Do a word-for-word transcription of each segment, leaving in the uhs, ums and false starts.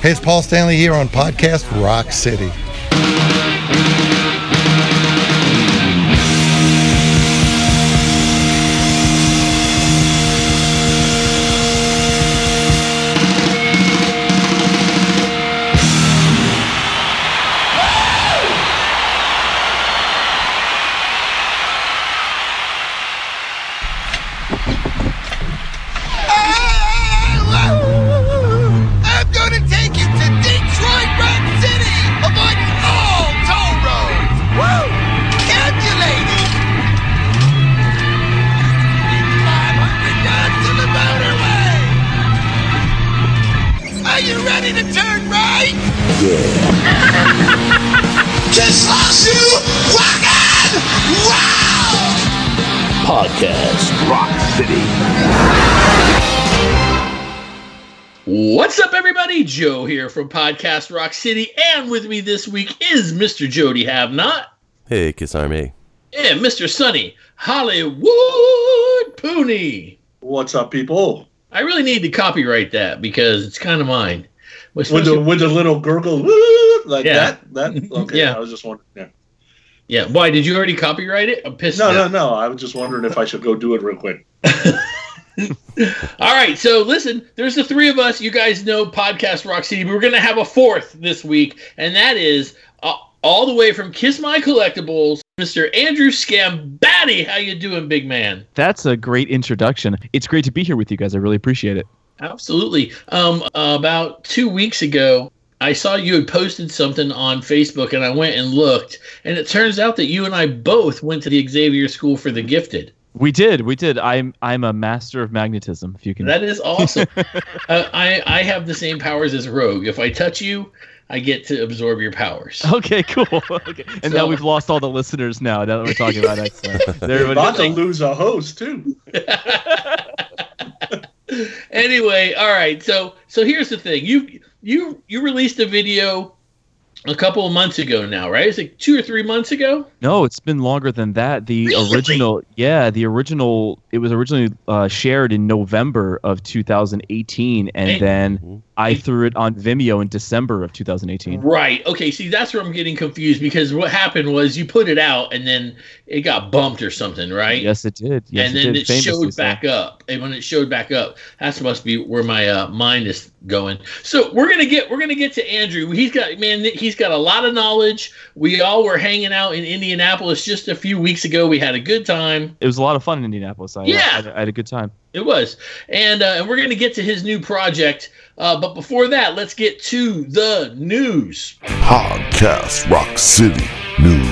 Hey, it's Paul Stanley here on Podcast Rock City. Podcast Rock City. What's up, everybody? Joe here from Podcast Rock City, and with me this week is Mister Jody Havnot. Hey, Kiss Army. And Mister Sonny Hollywood Pooney. What's up, people? I really need to copyright that because it's kind of mine. With the, with the little gurgle, woo, like yeah. that? That Okay, yeah. I was just wondering. Yeah. Yeah, why? Did you already copyright it? I'm pissed No, now. no, no. I was just wondering if I should go do it real quick. All right, so listen, there's the three of us. You guys know Podcast Rock City, but we're going to have a fourth this week, and that is uh, all the way from Kiss My Collectibles, Mister Andrew Scambatti. How you doing, big man? That's a great introduction. It's great to be here with you guys. I really appreciate it. Absolutely. Um, about two weeks ago, I saw you had posted something on Facebook, and I went and looked, and it turns out that you and I both went to the Xavier School for the Gifted. We did, we did. I'm I'm a master of magnetism. If you can, that is awesome. uh, I I have the same powers as Rogue. If I touch you, I get to absorb your powers. Okay, cool. Okay, and so, now we've lost all the listeners. Now, now that we're talking about X, they're about to lose a host too. Anyway, all right. So so here's the thing. You you you released a video a couple of months ago now, right? Is it two or three months ago? No, it's been longer than that. The really? original, yeah, the original. It was originally uh, shared in November of two thousand eighteen, and, and then I threw it on Vimeo in December of two thousand eighteen. Right. Okay. See, that's where I'm getting confused because what happened was you put it out and then it got bumped or something, right? Yes, it did. Yes, and then it, it showed so. back up. And when it showed back up, that must be where my uh, mind is going. So we're gonna get we're gonna get to Andrew. He's got man. He's got a lot of knowledge. We all were hanging out in Indianapolis just a few weeks ago. We had a good time. It was a lot of fun in Indianapolis. I, yeah, I, I had a good time. It was, and uh, and we're gonna get to his new project. Uh, but before that, let's get to the news. Podcast Rock City News.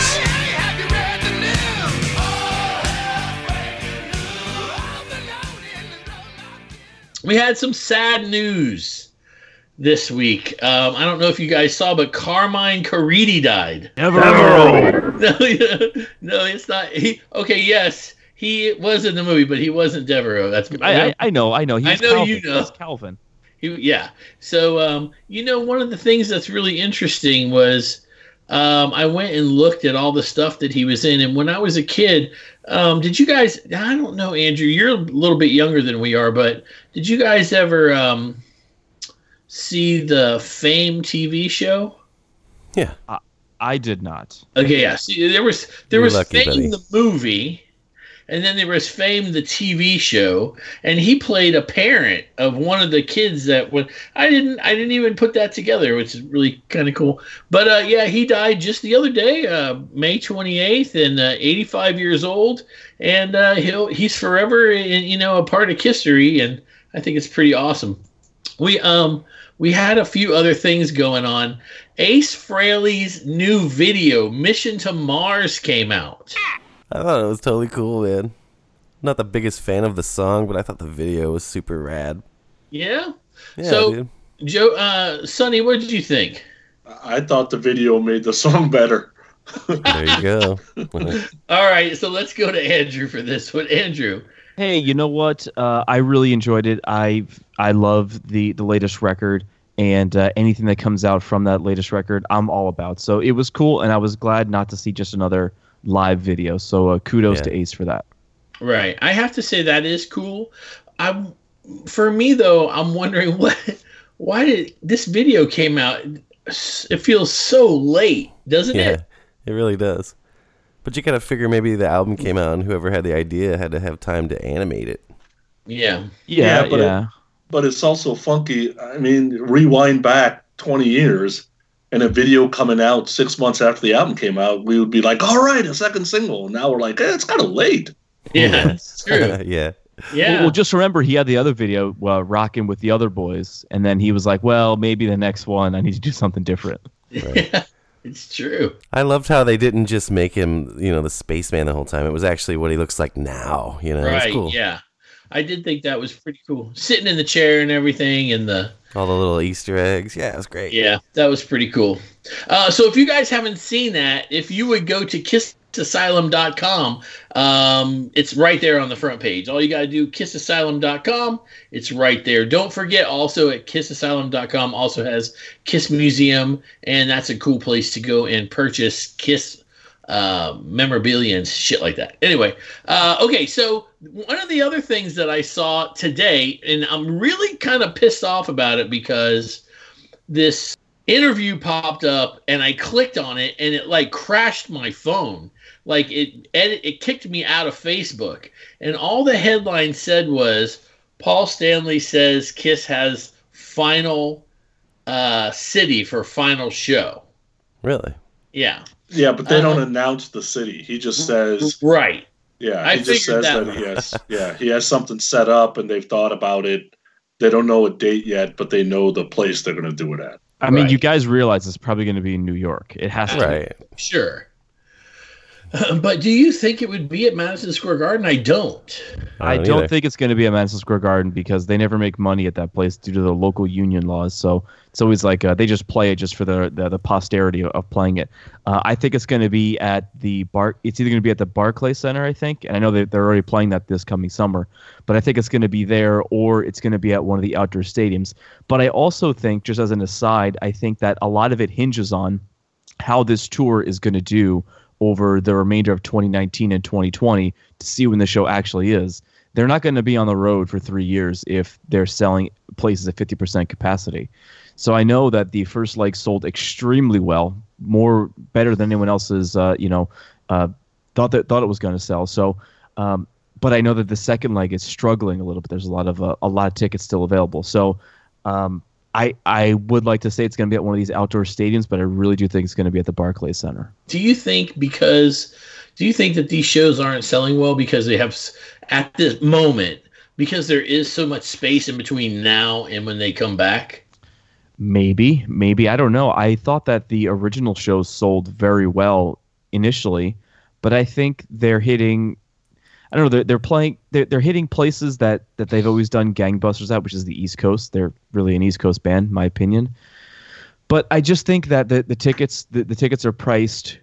We had some sad news this week. Um, I don't know if you guys saw, but Carmine Caridi died. Never. No, no, it's not. He, okay, yes, he was in the movie, but he wasn't Devereaux. That's I, I, I know, I know. He was I know Calvin. you know. He was Calvin. He, yeah. So, um, you know, one of the things that's really interesting was um, I went and looked at all the stuff that he was in, and when I was a kid, um, did you guys? I don't know, Andrew. You're a little bit younger than we are, but did you guys ever um, see the Fame T V show? Yeah, I, I did not. Okay, yeah. See, there was there You're was lucky, Fame buddy. the movie, and then there was Fame the T V show, and he played a parent of one of the kids that when I didn't I didn't even put that together, which is really kind of cool. But uh, yeah, he died just the other day, uh, May twenty-eighth, and uh, eighty-five years old, and uh, he'll he's forever in, you know, a part of history, and I think it's pretty awesome. We um we had a few other things going on. Ace Frehley's new video, Mission to Mars, came out. I thought it was totally cool, man. Not the biggest fan of the song, but I thought the video was super rad. Yeah? Yeah, so, dude. Joe, uh, Sonny, what did you think? I thought the video made the song better. There you go. All right, so let's go to Andrew for this one. Andrew. Hey, you know what? Uh, I really enjoyed it. I I love the, the latest record, and uh, anything that comes out from that latest record, I'm all about. So it was cool, and I was glad not to see just another live video. So uh, kudos Yeah. to Ace for that. Right. I have to say that is cool. I'm, for me, though, I'm wondering what why did this video came out? It feels so late, doesn't yeah, it? It really does. But you gotta figure maybe the album came out and whoever had the idea had to have time to animate it. Yeah. Yeah, Yeah, but yeah. It, but it's also funky. I mean, rewind back twenty years and a video coming out six months after the album came out, we would be like, all right, a second single. And now we're like, eh, it's kind of late. Yeah, it's true. yeah. Yeah. Well, well, just remember he had the other video, uh, rocking with the other boys, and then he was like, "Well, maybe the next one I need to do something different." Right. Yeah, it's true. I loved how they didn't just make him, you know, the spaceman the whole time. It was actually what he looks like now. You know, it was Right. cool. Yeah. I did think that was pretty cool. Sitting in the chair and everything, and the All the little Easter eggs. Yeah, it was great. yeah, that was pretty cool. Uh, so if you guys haven't seen that, if you would go to kiss asylum dot com, um, it's right there on the front page. All you got to do, kiss asylum dot com. It's right there. Don't forget also at kiss asylum dot com also has Kiss Museum, and that's a cool place to go and purchase Kiss uh, memorabilia and shit like that. Anyway, uh, okay, so one of the other things that I saw today, and I'm really kind of pissed off about it because this interview popped up and I clicked on it and it like crashed my phone. Like it, it, it kicked me out of Facebook, and all the headline said was Paul Stanley says Kiss has final uh, city for final show. Really? Yeah. Yeah, but they don't Uh, announce the city. He just says, Right. yeah, I he just figured says that that, he has, yeah, he has something set up and they've thought about it. They don't know a date yet, but they know the place they're going to do it at. I mean, Right. you guys realize it's probably going to be in New York. It has to. Right. Sure. Uh, but do you think it would be at Madison Square Garden? I don't. I don't don't either. think it's going to be at Madison Square Garden because they never make money at that place due to the local union laws. So it's always like uh, they just play it just for the the, the posterity of, of playing it. Uh, I think it's going to be at the Bar. It's either going to be at the Barclays Center, I think, and I know that they're already playing that this coming summer. But I think it's going to be there, or it's going to be at one of the outdoor stadiums. But I also think, just as an aside, I think that a lot of it hinges on how this tour is going to do over the remainder of twenty nineteen and twenty twenty to see when the show actually is. They're not going to be on the road for three years if they're selling places at fifty percent capacity. So I know that the first leg sold extremely well, more better than anyone else's, uh, you know, uh, thought that thought it was going to sell. So, um, but I know that the second leg is struggling a little bit. There's a lot of uh, a lot of tickets still available. So, um, I I would like to say it's going to be at one of these outdoor stadiums, but I really do think it's going to be at the Barclays Center. Do you think because do you think that these shows aren't selling well because they have s- at this moment because there is so much space in between now and when they come back? Maybe, maybe I don't know. I thought that the original shows sold very well initially, but I think they're hitting. I don't know. They're, they're playing. They're, they're hitting places that, that they've always done gangbusters at, which is the East Coast. They're really an East Coast band, in my opinion. But I just think that the, the tickets the, the tickets are priced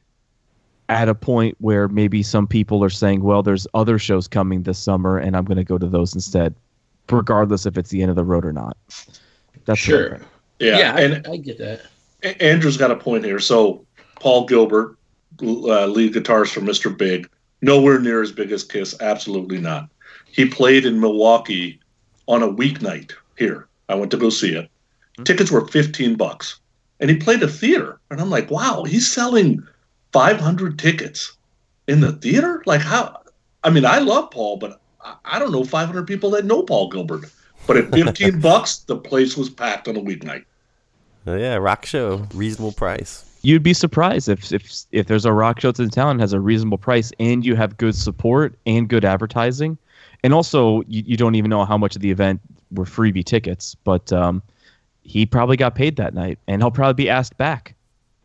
at a point where maybe some people are saying, well, there's other shows coming this summer, and I'm going to go to those instead, regardless if it's the end of the road or not. That's what I Sure. think. Yeah, Yeah, and I, I get that. A- Andrew's got a point here. So Paul Gilbert, uh, lead guitarist for Mister Big, nowhere near as big as Kiss. Absolutely not. He played in Milwaukee on a weeknight here. I went to go see it. Tickets were fifteen bucks, and he played a theater. And I'm like, wow, he's selling five hundred tickets in the theater. Like how? I mean, I love Paul, but I, I don't know five hundred people that know Paul Gilbert. But at fifteen bucks, the place was packed on a weeknight. Uh, yeah, rock show, reasonable price. You'd be surprised if if if there's a rock show in town has a reasonable price and you have good support and good advertising, and also you, you don't even know how much of the event were freebie tickets, but um, he probably got paid that night, and he'll probably be asked back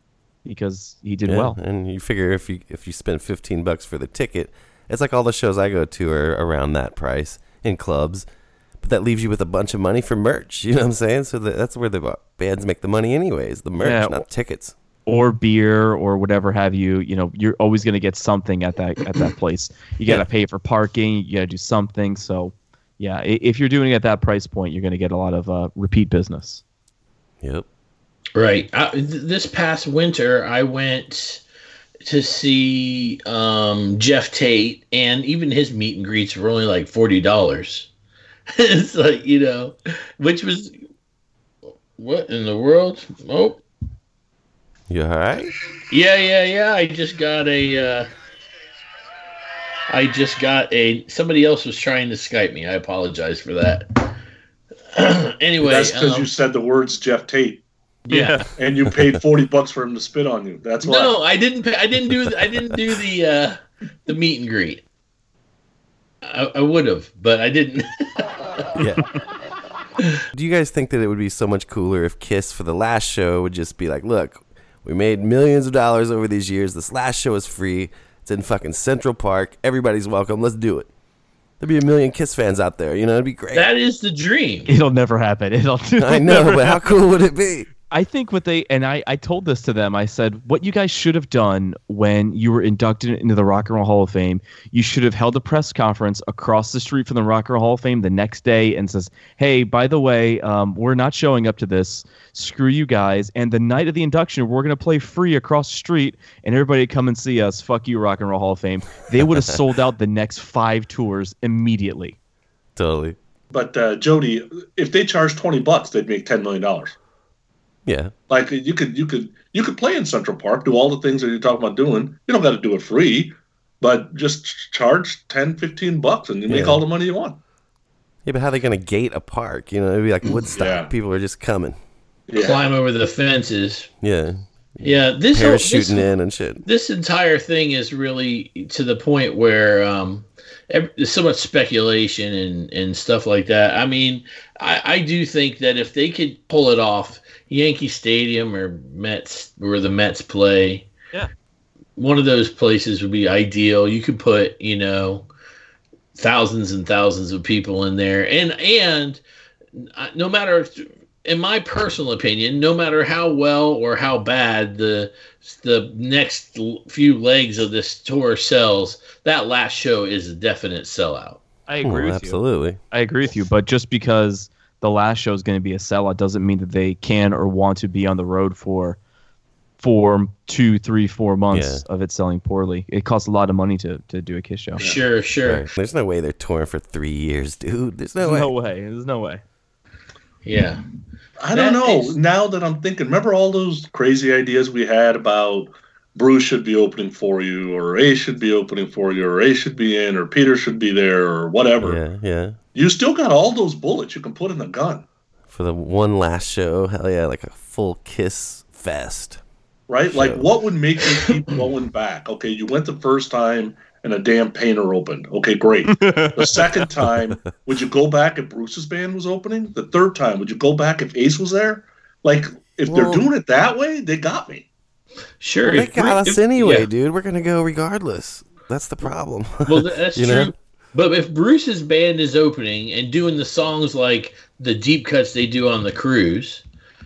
because he did Yeah, well. and you figure if you if you spend fifteen bucks for the ticket, it's like all the shows I go to are around that price in clubs. But that leaves you with a bunch of money for merch. You know what I'm saying? So that, that's where the bands make the money anyways. The merch, Yeah. not tickets. Or beer or whatever have you. You know, you're always going to get something at that at that place. You got to Yeah. pay for parking. You got to do something. So, yeah, i- if you're doing it at that price point, you're going to get a lot of uh, repeat business. Yep. Right. I, th- this past winter, I went to see um, Jeff Tate, and even his meet and greets were only like forty dollars. It's like, you know, which was What in the world? Oh, You all right? yeah, yeah, yeah. I just got a. Uh, I just got a. Somebody else was trying to Skype me. I apologize for that. Anyway, That's because um, you said the words Jeff Tate, yeah. and you paid forty bucks for him to spit on you. That's why. No, I didn't. Pay, I didn't do. I didn't do the uh, the meet and greet. I, I would have, but I didn't. Yeah. Do you guys think that it would be so much cooler if Kiss for the last show would just be like, look, we made millions of dollars over these years. This last show is free. It's in fucking Central Park. Everybody's welcome. Let's do it. There'd be a million Kiss fans out there. You know, it'd be great. That is the dream. It'll never happen. It'll. I know, but how cool would it be? I think what they, and I, I told this to them, I said, what you guys should have done when you were inducted into the Rock and Roll Hall of Fame, you should have held a press conference across the street from the Rock and Roll Hall of Fame the next day and says, hey, by the way, um, we're not showing up to this. Screw you guys. And the night of the induction, we're going to play free across the street and everybody come and see us. Fuck you, Rock and Roll Hall of Fame. They would have sold out the next five tours immediately. Totally. But uh, Jody, if they charged twenty bucks, they'd make ten million dollars. Yeah. Like you could, you could, you could play in Central Park, do all the things that you're talking about doing. You don't got to do it free, but just charge ten, fifteen bucks, and you make Yeah. all the money you want. Yeah, but how are they going to gate a park? You know, it'd be like Woodstock. Yeah. People are just coming. Yeah. Climb over the fences. Yeah. Yeah, this whole, Parachuting this, in and shit. this entire thing is really to the point where um, ev- there's so much speculation and, and stuff like that. I mean, I, I do think that if they could pull it off, Yankee Stadium or Mets, where the Mets play, Yeah. one of those places would be ideal. You could put, you know, thousands and thousands of people in there, and and no matter, in my personal opinion, no matter how well or how bad the the next few legs of this tour sells, that last show is a definite sellout. I agree Oh, with you. absolutely. I agree with you, but just because the last show is going to be a sellout doesn't mean that they can or want to be on the road for four, two, three, four months Yeah. of it selling poorly. It costs a lot of money to, to do a Kiss show. Sure, sure. Right. There's no way they're touring for three years, dude. There's no There's way. no way. There's no way. Yeah. I don't That know. is- Now that I'm thinking, remember all those crazy ideas we had about Bruce should be opening for you, or A should be opening for you, or A should be in, or Peter should be there, or whatever. Yeah, yeah. You still got all those bullets you can put in the gun, For the one last show, hell yeah, like a full Kiss fest. right? Like, Sure. what would make you keep going back? Okay, you went the first time and a damn painter opened. Okay, great. The second time, would you go back if Bruce's band was opening? The third time, would you go back if Ace was there? Like, if Well- they're doing it that way, they got me. Sure. They if- got us if- anyway, yeah. dude. We're gonna go regardless. That's the problem. Well, th- that's You true. know? But if Bruce's band is opening and doing the songs like the deep cuts they do on the cruise,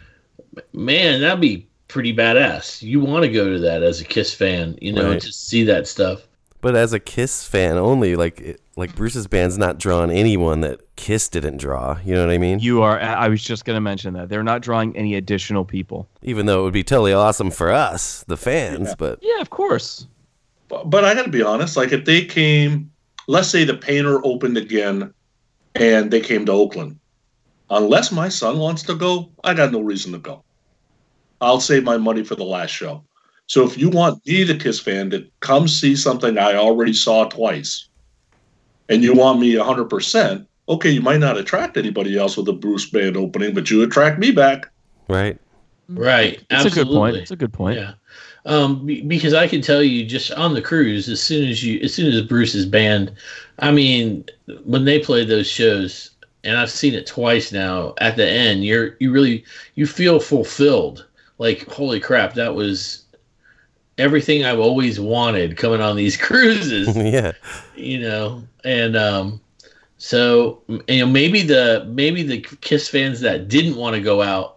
man, that'd be pretty badass. You want to go to that as a Kiss fan, you know, Right. to see that stuff. But as a Kiss fan only, like it, like Bruce's band's not drawing anyone that Kiss didn't draw. You know what I mean? You are. I was just going to mention that they're not drawing any additional people. Even though it would be totally awesome for us, the fans, Yeah. but Yeah, of course. But, but I got to be honest. Like, if they came, let's say the painter opened again and they came to Oakland, unless my son wants to go, I got no reason to go. I'll save my money for the last show. So if you want me, the Kiss fan, to come see something I already saw twice, and you want me one hundred percent, okay, you might not attract anybody else with a Bruce band opening, but you attract me back. right? Right. It's absolutely. a good point. It's a good point. Yeah. Um, be- because I can tell you, just on the cruise, as soon as you, as soon as Bruce's band, I mean, when they play those shows, and I've seen it twice now. At the end, you're you really you feel fulfilled. Like, holy crap, that was everything I've always wanted coming on these cruises. Yeah. You know, and um, so you know maybe the maybe the Kiss fans that didn't want to go out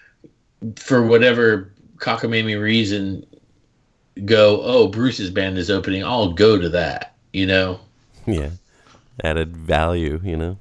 for whatever cockamamie reason go, oh, Bruce's band is opening, I'll go to that, you know. Yeah. Added value, you know?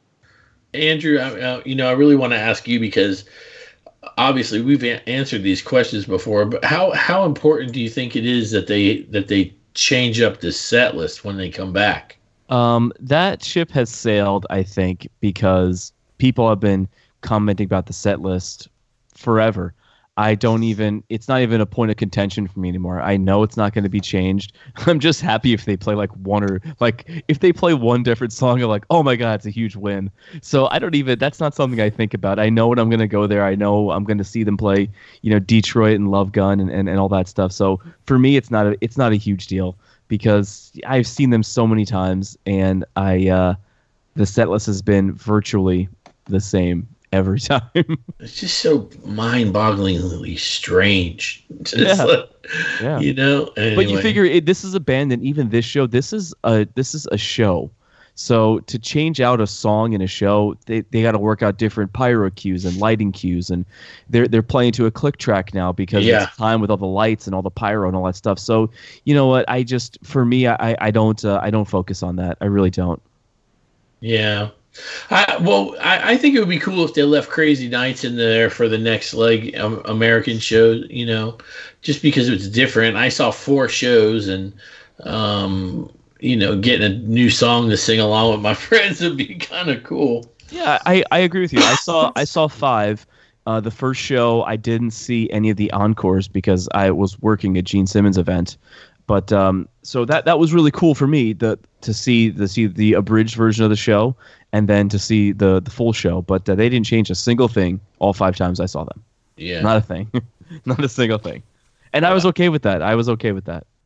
Andrew, I, uh, you know, I really want to ask you because obviously we've a- answered these questions before, but how how important do you think it is that they that they change up the set list when they come back? Um, that ship has sailed, I think, because people have been commenting about the set list forever. I don't even, it's not even a point of contention for me anymore. I know it's not going to be changed. I'm just happy if they play like one or like if they play one different song, I'm like, oh my God, it's a huge win. So I don't even, that's not something I think about. I know when I'm going to go there. I know I'm going to see them play, you know, Detroit and Love Gun and, and, and all that stuff. So for me, it's not a, it's not a huge deal because I've seen them so many times and I, uh, the set list has been virtually the same every time. It's just so mind-bogglingly strange. Just Yeah. like, Yeah. You know. Anyway. But you figure it, this is a band, and even this show, this is a this is a show. So to change out a song in a show, they, they got to work out different pyro cues and lighting cues, and they're they're playing to a click track now because Yeah. it's time with all the lights and all the pyro and all that stuff. So you know what? I just for me, I I don't uh, I don't focus on that. I really don't. Yeah. I, well, I, I think it would be cool if they left Crazy Nights in there for the next leg um, American show, you know, just because it's different. I saw four shows and, um, you know, getting a new song to sing along with my friends would be kind of cool. Yeah, I, I agree with you. I saw I saw five. Uh, the first show, I didn't see any of the encores because I was working a Gene Simmons event. But um, so that that was really cool for me the, to see the see the abridged version of the show and then to see the, the full show. But uh, they didn't change a single thing all five times I saw them. Yeah. Not a thing. Not a single thing. And I was okay with that. I was okay with that.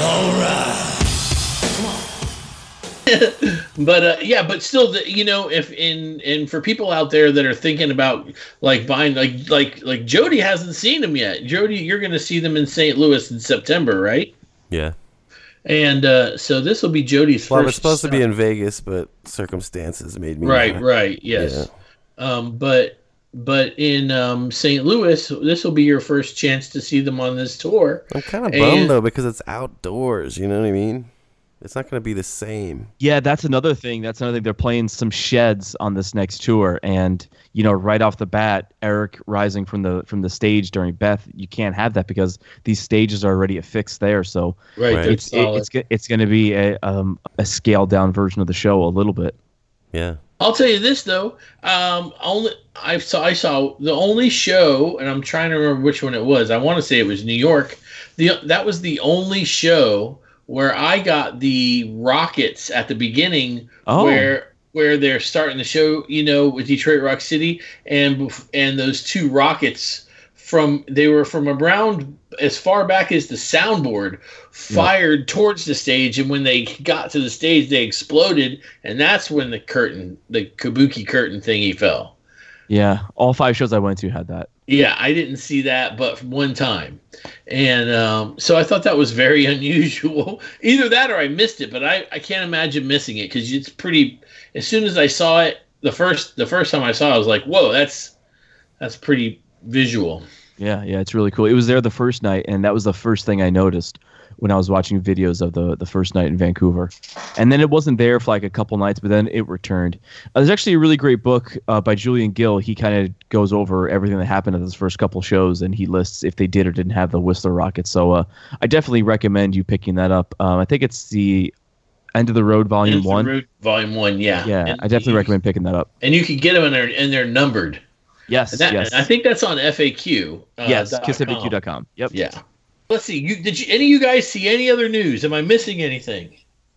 But uh, yeah, but still, the, you know, if in and for people out there that are thinking about like buying, like like like Jody hasn't seen them yet. Jody, you're going to see them in Saint Louis in September, right? Yeah. And uh, so this will be Jody's Well, I first. was supposed to be stop. in Vegas, but circumstances made me Right, not. right, yes. Um, but but in um, Saint Louis, this will be your first chance to see them on this tour. I'm kind of And- bummed though because it's outdoors. You know what I mean? It's not going to be the same. Yeah, that's another thing. That's another thing. They're playing some sheds on this next tour, and you know, right off the bat, Eric rising from the from the stage during Beth, you can't have that because these stages are already affixed there. So Right, Right. they're it's it, solid. it's go- it's going to be a um a scaled down version of the show a little bit. Yeah. I'll tell you this though. Um, only I saw I saw the only show, and I'm trying to remember which one it was. I want to say it was New York. The that was the only show where I got the Rockets at the beginning, Oh. where where they're starting the show, you know, with Detroit Rock City, and bef- and those two Rockets from they were from around as far back as the soundboard fired towards the stage, and when they got to the stage, they exploded, and that's when the curtain, the kabuki curtain thingy fell. Yeah, all five shows I went to had that. Yeah, I didn't see that, but one time, and um, so I thought that was very unusual. Either that or I missed it, but I, I can't imagine missing it because it's pretty. As soon as I saw it, the first the first time I saw it, I was like, "Whoa, that's that's pretty visual." Yeah, yeah, it's really cool. It was there the first night, and that was the first thing I noticed when I was watching videos of the the first night in Vancouver. And then it wasn't there for like a couple nights, but then it returned. Uh, there's actually a really great book uh, by Julian Gill. He kind of goes over everything that happened at those first couple shows, and he lists if they did or didn't have the Whistler Rockets. So uh, I definitely recommend you picking that up. Um, I think it's the End of the Road Volume End of the One. Road, Volume One, yeah, Yeah, And I definitely you- recommend picking that up. And you can get them, and they're and they're numbered. Yes, And that, yes, I think that's on F A Q. Uh, yes. dot kiss F A Q com. dot com. Yep. Yeah. Let's see. You did you, any of you guys see any other news? Am I missing anything?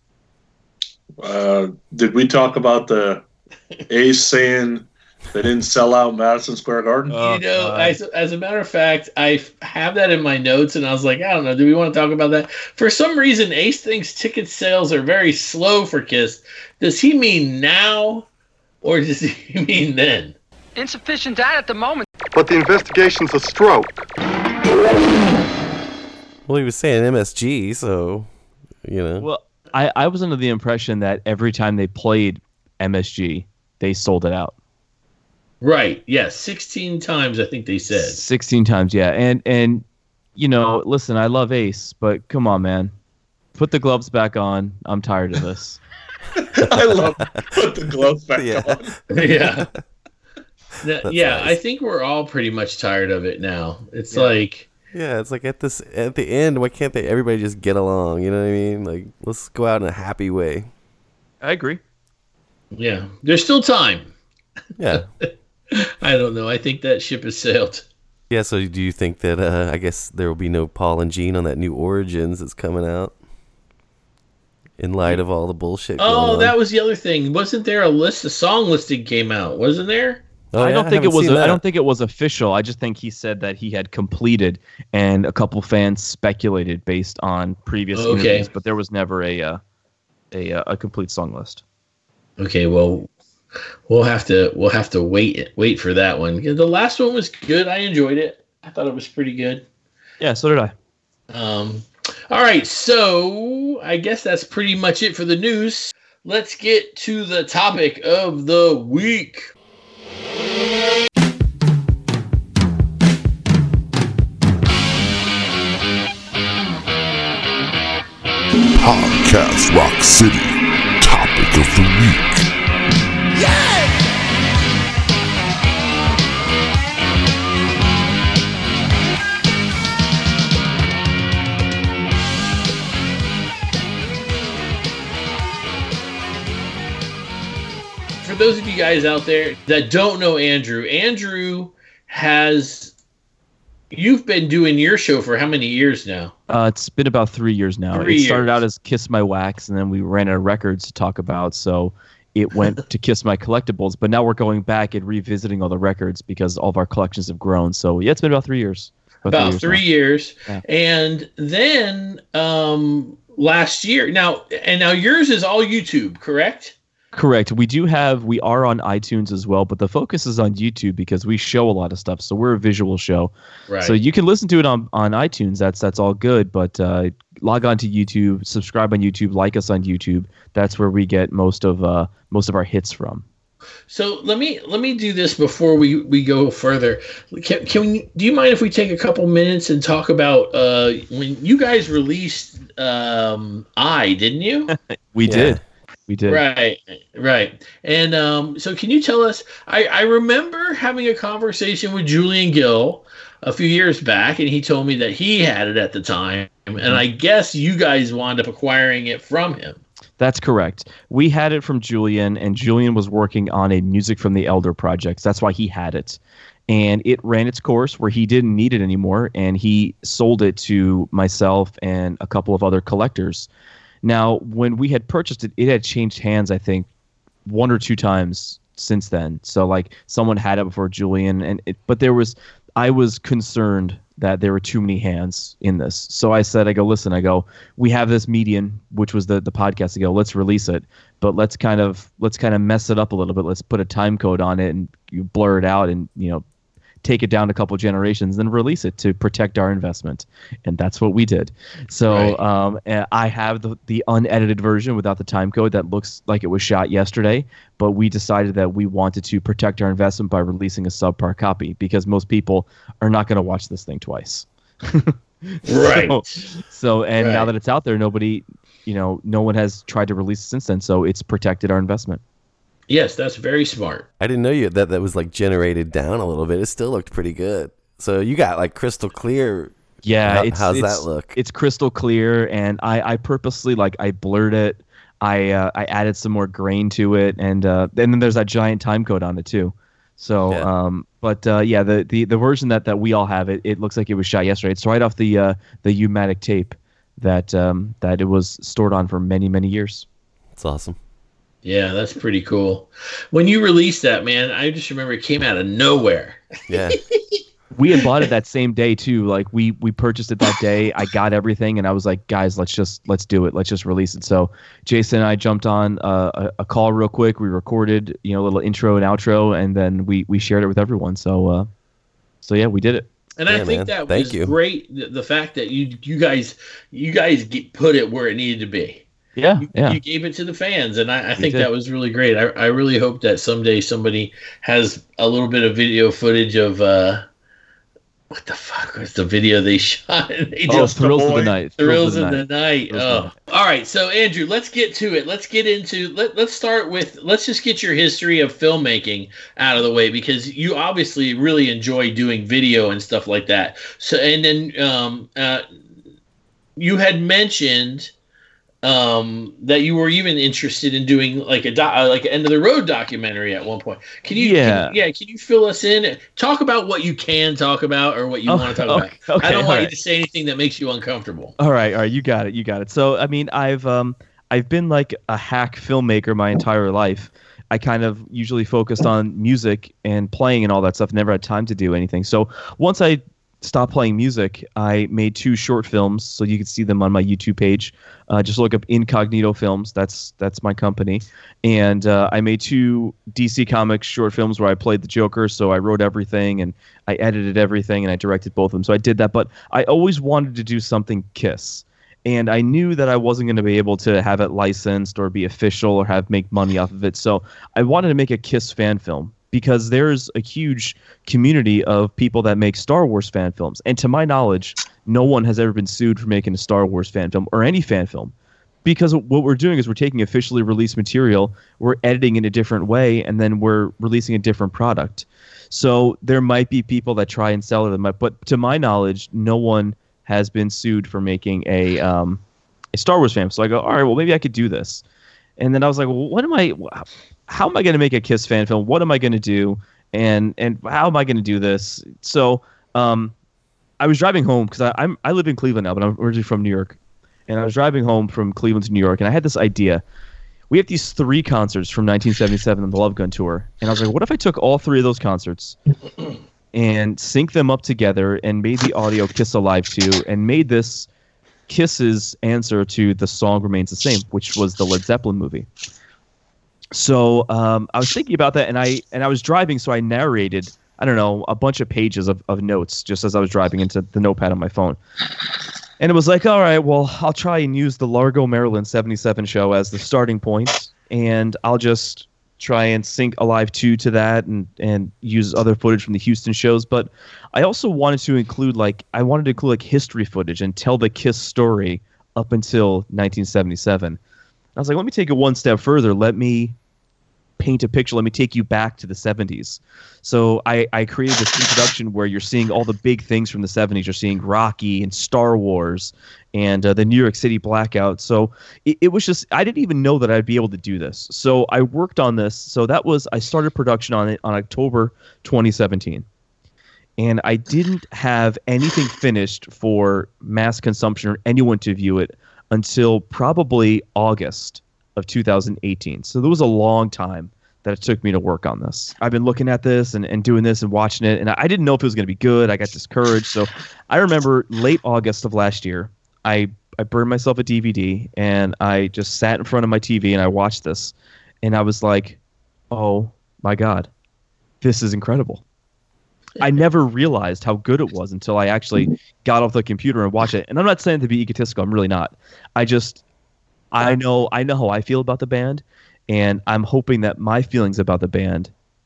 Uh, did we talk about the Ace saying they didn't sell out Madison Square Garden? Oh, you know, God. as, as a matter of fact, I f- have that in my notes, and I was like, I don't know. Do we want to talk about that? For some reason, Ace thinks ticket sales are very slow for Kiss. Does he mean now, or does he mean then? Insufficient data at the moment. But the investigation's a stroke. Well, he was saying M S G, so you know. Well, I, I was under the impression that every time they played M S G, they sold it out. Right. Yes. sixteen times, I think they said. sixteen times, yeah. And, and you know, listen, I love Ace, but come on, man. Put the gloves back on. I'm tired of this. I love put the gloves back Yeah. on. yeah. Now, That's yeah, nice. I think we're all pretty much tired of it now. It's Yeah. like, Yeah, it's like at this at the end, why can't they everybody just get along? You know what I mean? Like, let's go out in a happy way. I agree. yeah, there's still time. Yeah. I don't know. I think that ship has sailed. Yeah, so do you think that, uh, I guess there will be no Paul and Gene on that new Origins that's coming out? In light of all the bullshit going Oh, on? that was the other thing. Wasn't there a list? A song listing came out, wasn't there? Oh, I yeah? don't think it haven't was. seen A, I that. don't think it was official. I just think he said that he had completed, and a couple fans speculated based on previous Okay. interviews, but there was never a uh, a uh, a complete song list. Okay, well, we'll have to we'll have to wait wait for that one. The last one was good. I enjoyed it. I thought it was pretty good. Yeah, so did I. Um, all right, so I guess that's pretty much it for the news. Let's get to the topic of the week. Podcast Rock City. Topic of the week. For those of you guys out there that don't know Andrew, Andrew has. You've been doing your show for how many years now? Uh, it's been about three years now. Three it started years. out as Kiss My Wax, and then we ran out of records to talk about, so it went to Kiss My Collectibles. But now we're going back and revisiting all the records because all of our collections have grown. So yeah, it's been about three years. About three years, Yeah. and then um, last year. Now, and now yours is all YouTube, correct? Correct. We do have, we are on iTunes as well, but the focus is on YouTube because we show a lot of stuff. So we're a visual show. Right. So you can listen to it on, on iTunes. That's that's all good. But uh, log on to YouTube, subscribe on YouTube, like us on YouTube. That's where we get most of uh, most of our hits from. So let me let me do this before we, we go further. Can, can we, do you mind if we take a couple minutes and talk about uh, when you guys released um, I, didn't you? We Yeah. did. We did. Right, right. And um, so can you tell us, I, I remember having a conversation with Julian Gill a few years back, and he told me that he had it at the time, and I guess you guys wound up acquiring it from him. That's correct. We had it from Julian, and Julian was working on a Music from the Elder project. That's why he had it. And it ran its course where he didn't need it anymore, and he sold it to myself and a couple of other collectors. Now, when we had purchased it, it had changed hands, I think, one or two times since then. So, like, someone had it before Julian, and it, but there was, I was concerned that there were too many hands in this. So I said, I go, listen, I go, we have this median, which was the the podcast. I go, let's release it, but let's kind of let's kind of mess it up a little bit. Let's put a time code on it and you blur it out and you know take it down a couple generations, then release it to protect our investment. And that's what we did. So Right. um, and I have the, the unedited version without the time code that looks like it was shot yesterday, but we decided that we wanted to protect our investment by releasing a subpar copy because most people are not going to watch this thing twice. Right. So, so and now Right. that it's out there, nobody, you know, no one has tried to release it since then. So it's protected our investment. Yes, that's very smart. I didn't know you that that was like generated down a little bit. It still looked pretty good. So you got like crystal clear. Yeah, How- it's, how's it's- that look? It's crystal clear, and I, I purposely like I blurred it. I uh, I added some more grain to it, and uh, and then there's that giant time code on it too. So, Yeah. um, but uh, yeah, the, the the version that, that we all have, it, it looks like it was shot yesterday. It's right off the uh, the U-matic tape that um, that it was stored on for many many years. It's awesome. Yeah, that's pretty cool. When you released that, man, I just remember it came out of nowhere. Yeah. We had bought it that same day too. Like we we purchased it that day. I got everything, and I was like, guys, let's just let's do it. Let's just release it. So Jason and I jumped on uh, a, a call real quick. We recorded, you know, a little intro and outro, and then we we shared it with everyone. So uh, so yeah, we did it. And Yeah, I think man. that Thank was you. great. The, the fact that you you guys you guys get, put it where it needed to be. Yeah, You, yeah. you gave it to the fans, and I, I We think did. that was really great. I, I really hope that someday somebody has a little bit of video footage of uh, what the fuck was the video they shot? They Oh, just- Thrills of the boy. Night. Thrills of in the night. Thrills of Oh. All right, so Andrew, let's get to it. Let's get into let let's start with let's just get your history of filmmaking out of the way because you obviously really enjoy doing video and stuff like that. So and then um, uh, you had mentioned um, that you were even interested in doing like a do- uh, like an end of the road documentary at one point. Can you? Yeah. Can, yeah. Can you fill us in? Talk about what you can talk about or what you Oh, want to talk okay, about. okay, I don't want all you right. to say anything that makes you uncomfortable. All right, all right, you got it, you got it. So, I mean, I've um, I've been like a hack filmmaker my entire life. I kind of usually focused on music and playing and all that stuff. Never had time to do anything. So once I stopped playing music, I made two short films, so you can see them on my YouTube page. Uh, just look up Incognito Films. That's that's my company. And uh, I made two D C Comics short films where I played the Joker. So I wrote everything and I edited everything and I directed both of them. So I did that. But I always wanted to do something Kiss. And I knew that I wasn't going to be able to have it licensed or be official or have make money off of it. So I wanted to make a Kiss fan film, because there's a huge community of people that make Star Wars fan films. And to my knowledge, no one has ever been sued for making a Star Wars fan film or any fan film. Because what we're doing is we're taking officially released material, we're editing in a different way, and then we're releasing a different product. So there might be people that try and sell it, but to my knowledge, no one has been sued for making a um, a Star Wars fan. So I go, all right, well, maybe I could do this. And then I was like, well, what am I... how am I going to make a Kiss fan film? What am I going to do? And and how am I going to do this? So um, I was driving home because I'm I live in Cleveland now, but I'm originally from New York. And I was driving home from Cleveland to New York, and I had this idea. We have these three concerts from nineteen seventy-seven on the Love Gun Tour. And I was like, what if I took all three of those concerts and sync them up together and made the audio Kiss Alive two and made this Kiss's answer to The Song Remains the Same, which was the Led Zeppelin movie. So um, I was thinking about that, and I and I was driving, so I narrated, I don't know, a bunch of pages of, of notes just as I was driving into the notepad on my phone. And it was like, all right, well, I'll try and use the Largo, Maryland seventy-seven show as the starting point, and I'll just try and sync Alive two to that and, and use other footage from the Houston shows. But I also wanted to include, like, I wanted to include, like, history footage and tell the Kiss story up until nineteen seventy-seven. I was like, let me take it one step further. Let me paint a picture. Let me take you back to the seventies. So I, I created this introduction where you're seeing all the big things from the seventies. You're seeing Rocky and Star Wars and uh, the New York City blackout. So it, it was just, I didn't even know that I'd be able to do this. So I worked on this. So that was, I started production on it on October twenty seventeen. And I didn't have anything finished for mass consumption or anyone to view it until probably August of two thousand eighteen. So there was a long time that it took me to work on this. I've been looking at this and, and doing this and watching it, and I didn't know if it was going to be good. I got discouraged. So I remember late August of last year, I, I burned myself a D V D, and I just sat in front of my T V and I watched this. And I was like, oh my God, this is incredible. I never realized how good it was until I actually got off the computer and watched it. And I'm not saying to be egotistical. I'm really not. I just, I know, I know how I feel about the band, and I'm hoping that my feelings about the band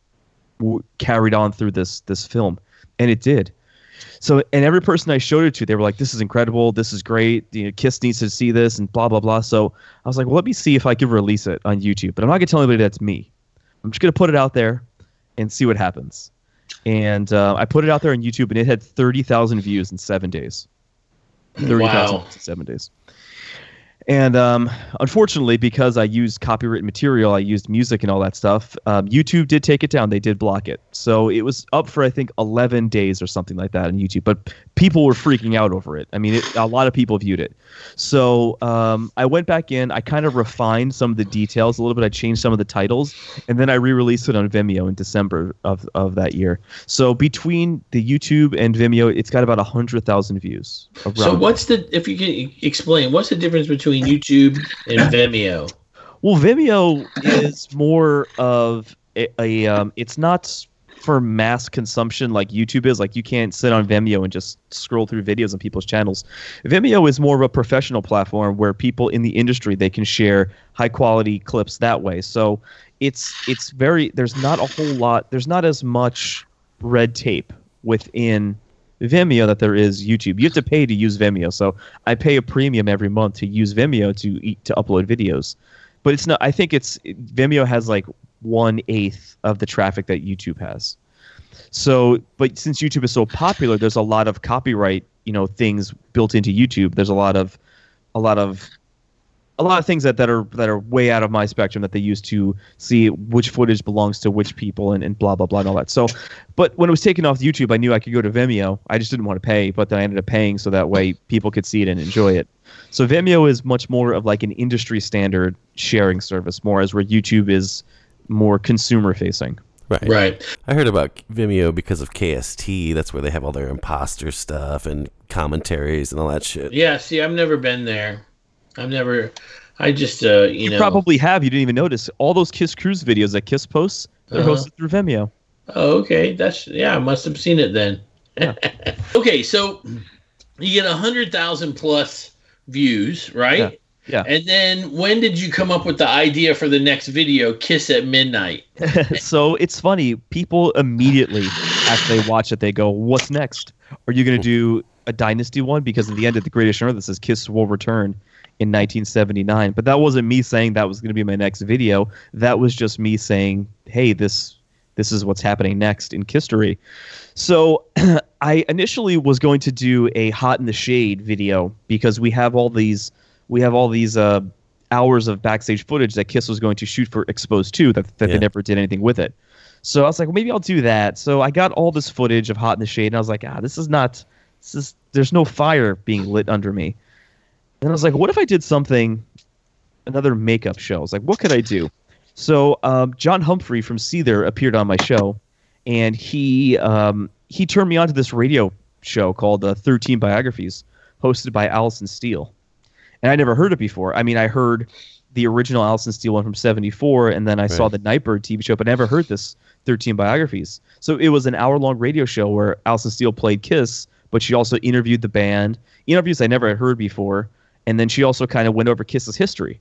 w- carried on through this this film, and it did. So, and every person I showed it to, they were like, "This is incredible. This is great. You know, Kiss needs to see this," and blah blah blah. So I was like, "Well, let me see if I can release it on YouTube." But I'm not gonna tell anybody that's me. I'm just gonna put it out there and see what happens. And uh, I put it out there on YouTube, and it had thirty thousand views in seven days. thirty thousand Wow. views in seven days. And um, unfortunately, because I used copyrighted material, I used music and all that stuff, um, YouTube did take it down. They did block it. So it was up for, I think, eleven days or something like that on YouTube. But people were freaking out over it. I mean, it, a lot of people viewed it. So um, I went back in. I kind of refined some of the details a little bit. I changed some of the titles. And then I re-released it on Vimeo in December of, of that year. So between the YouTube and Vimeo, it's got about one hundred thousand views. So what's the, if you can explain, what's the difference between YouTube and Vimeo? Well, Vimeo is more of a, a um, it's not for mass consumption like YouTube is. Like, you can't sit on Vimeo and just scroll through videos on people's channels. Vimeo is more of a professional platform where people in the industry, they can share high quality clips that way. So it's it's very, there's not a whole lot, there's not as much red tape within Vimeo that there is YouTube. You have to pay to use Vimeo, so I pay a premium every month to use Vimeo to eat, to upload videos. But it's not. I think it's Vimeo has like one eighth of the traffic that YouTube has. So, but since YouTube is so popular, there's a lot of copyright, you know, things built into YouTube. There's a lot of, a lot of a lot of things that, that are that are way out of my spectrum that they use to see which footage belongs to which people and, and blah blah blah and all that. So, but when it was taken off YouTube, I knew I could go to Vimeo. I just didn't want to pay, but then I ended up paying so that way people could see it and enjoy it. So Vimeo is much more of like an industry standard sharing service, more as where YouTube is more consumer facing. Right. Right. I heard about Vimeo because of K S T. That's where they have all their imposter stuff and commentaries and all that shit. Yeah, see, I've never been there. I've never, I just, uh, you, You know. probably have. You didn't even notice. All those Kiss Cruise videos that Kiss posts, they're Uh-huh. hosted through Vimeo. Oh, okay. That's, yeah, I must have seen it then. Yeah. Okay, so you get one hundred thousand plus views, right? Yeah. Yeah. And then when did you come up with the idea for the next video, Kiss at Midnight? So it's funny. People immediately, after they watch it, they go, what's next? Are you going to do a Dynasty one? Because in the end of The Greatest Show on Earth, it says Kiss will return in nineteen seventy-nine. But that wasn't me saying that was going to be my next video. That was just me saying, hey, this this is what's happening next in Kisstory. So I initially was going to do a Hot in the Shade video because we have all these we have all these uh, hours of backstage footage that Kiss was going to shoot for Exposed two that, that Yeah. they never did anything with it. So I was like, well, maybe I'll do that. So I got all this footage of Hot in the Shade, and I was like, ah, this is not, this is, there's no fire being lit under me. And I was like, what if I did something, another makeup show? I was like, what could I do? So um, John Humphrey from Seether appeared on my show, and he um, he turned me on to this radio show called uh, thirteen Biographies, hosted by Alison Steele. And I never heard it before. I mean, I heard the original Alison Steele one from seventy-four, and then I saw Right. the Nightbird T V show, but I never heard this thirteen Biographies. So it was an hour-long radio show where Alison Steele played Kiss, but she also interviewed the band, interviews I never had heard before, and then she also kind of went over Kiss's history.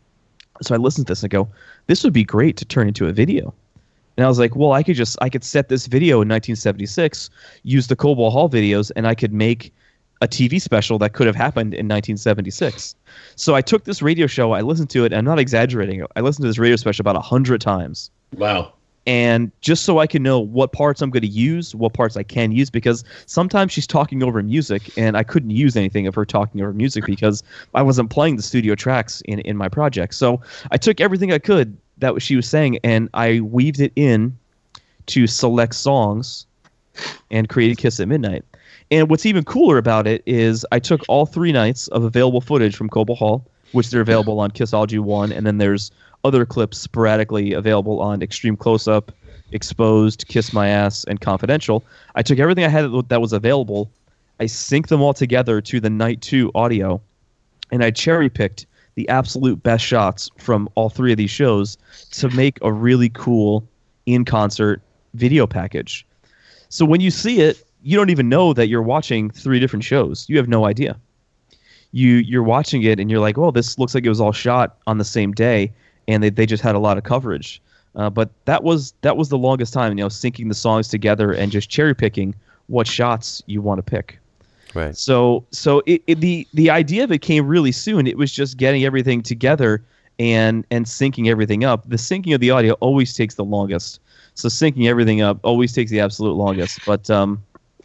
So I listened to this and I go, this would be great to turn into a video. And I was like, well, I could just, I could set this video in nineteen seventy-six, use the Cobo Hall videos, and I could make a T V special that could have happened in nineteen seventy-six. So I took this radio show, I listened to it, and I'm not exaggerating. I listened to this radio special about a hundred times. Wow. And just so I can know what parts I'm going to use, what parts I can use, because sometimes she's talking over music, and I couldn't use anything of her talking over music because I wasn't playing the studio tracks in, in my project. So I took everything I could that what she was saying, and I weaved it in to select songs and created Kiss at Midnight. And what's even cooler about it is I took all three nights of available footage from Cobo Hall, which they're available on Kissology one, and then there's other clips sporadically available on Extreme Close-Up, Exposed, Kiss My Ass, and Confidential. I took everything I had that was available, I synced them all together to the Night two audio, and I cherry-picked the absolute best shots from all three of these shows to make a really cool in-concert video package. So when you see it, you don't even know that you're watching three different shows. You have no idea. You, you're watching it, and you're like, oh, this looks like it was all shot on the same day, and they, they just had a lot of coverage. Uh, but that was that was the longest time, you know, syncing the songs together and just cherry picking what shots you want to pick. Right. So so it, it, the the idea of it came really soon. It was just getting everything together and and syncing everything up. The syncing of the audio always takes the longest. So syncing everything up always takes the absolute longest. But um,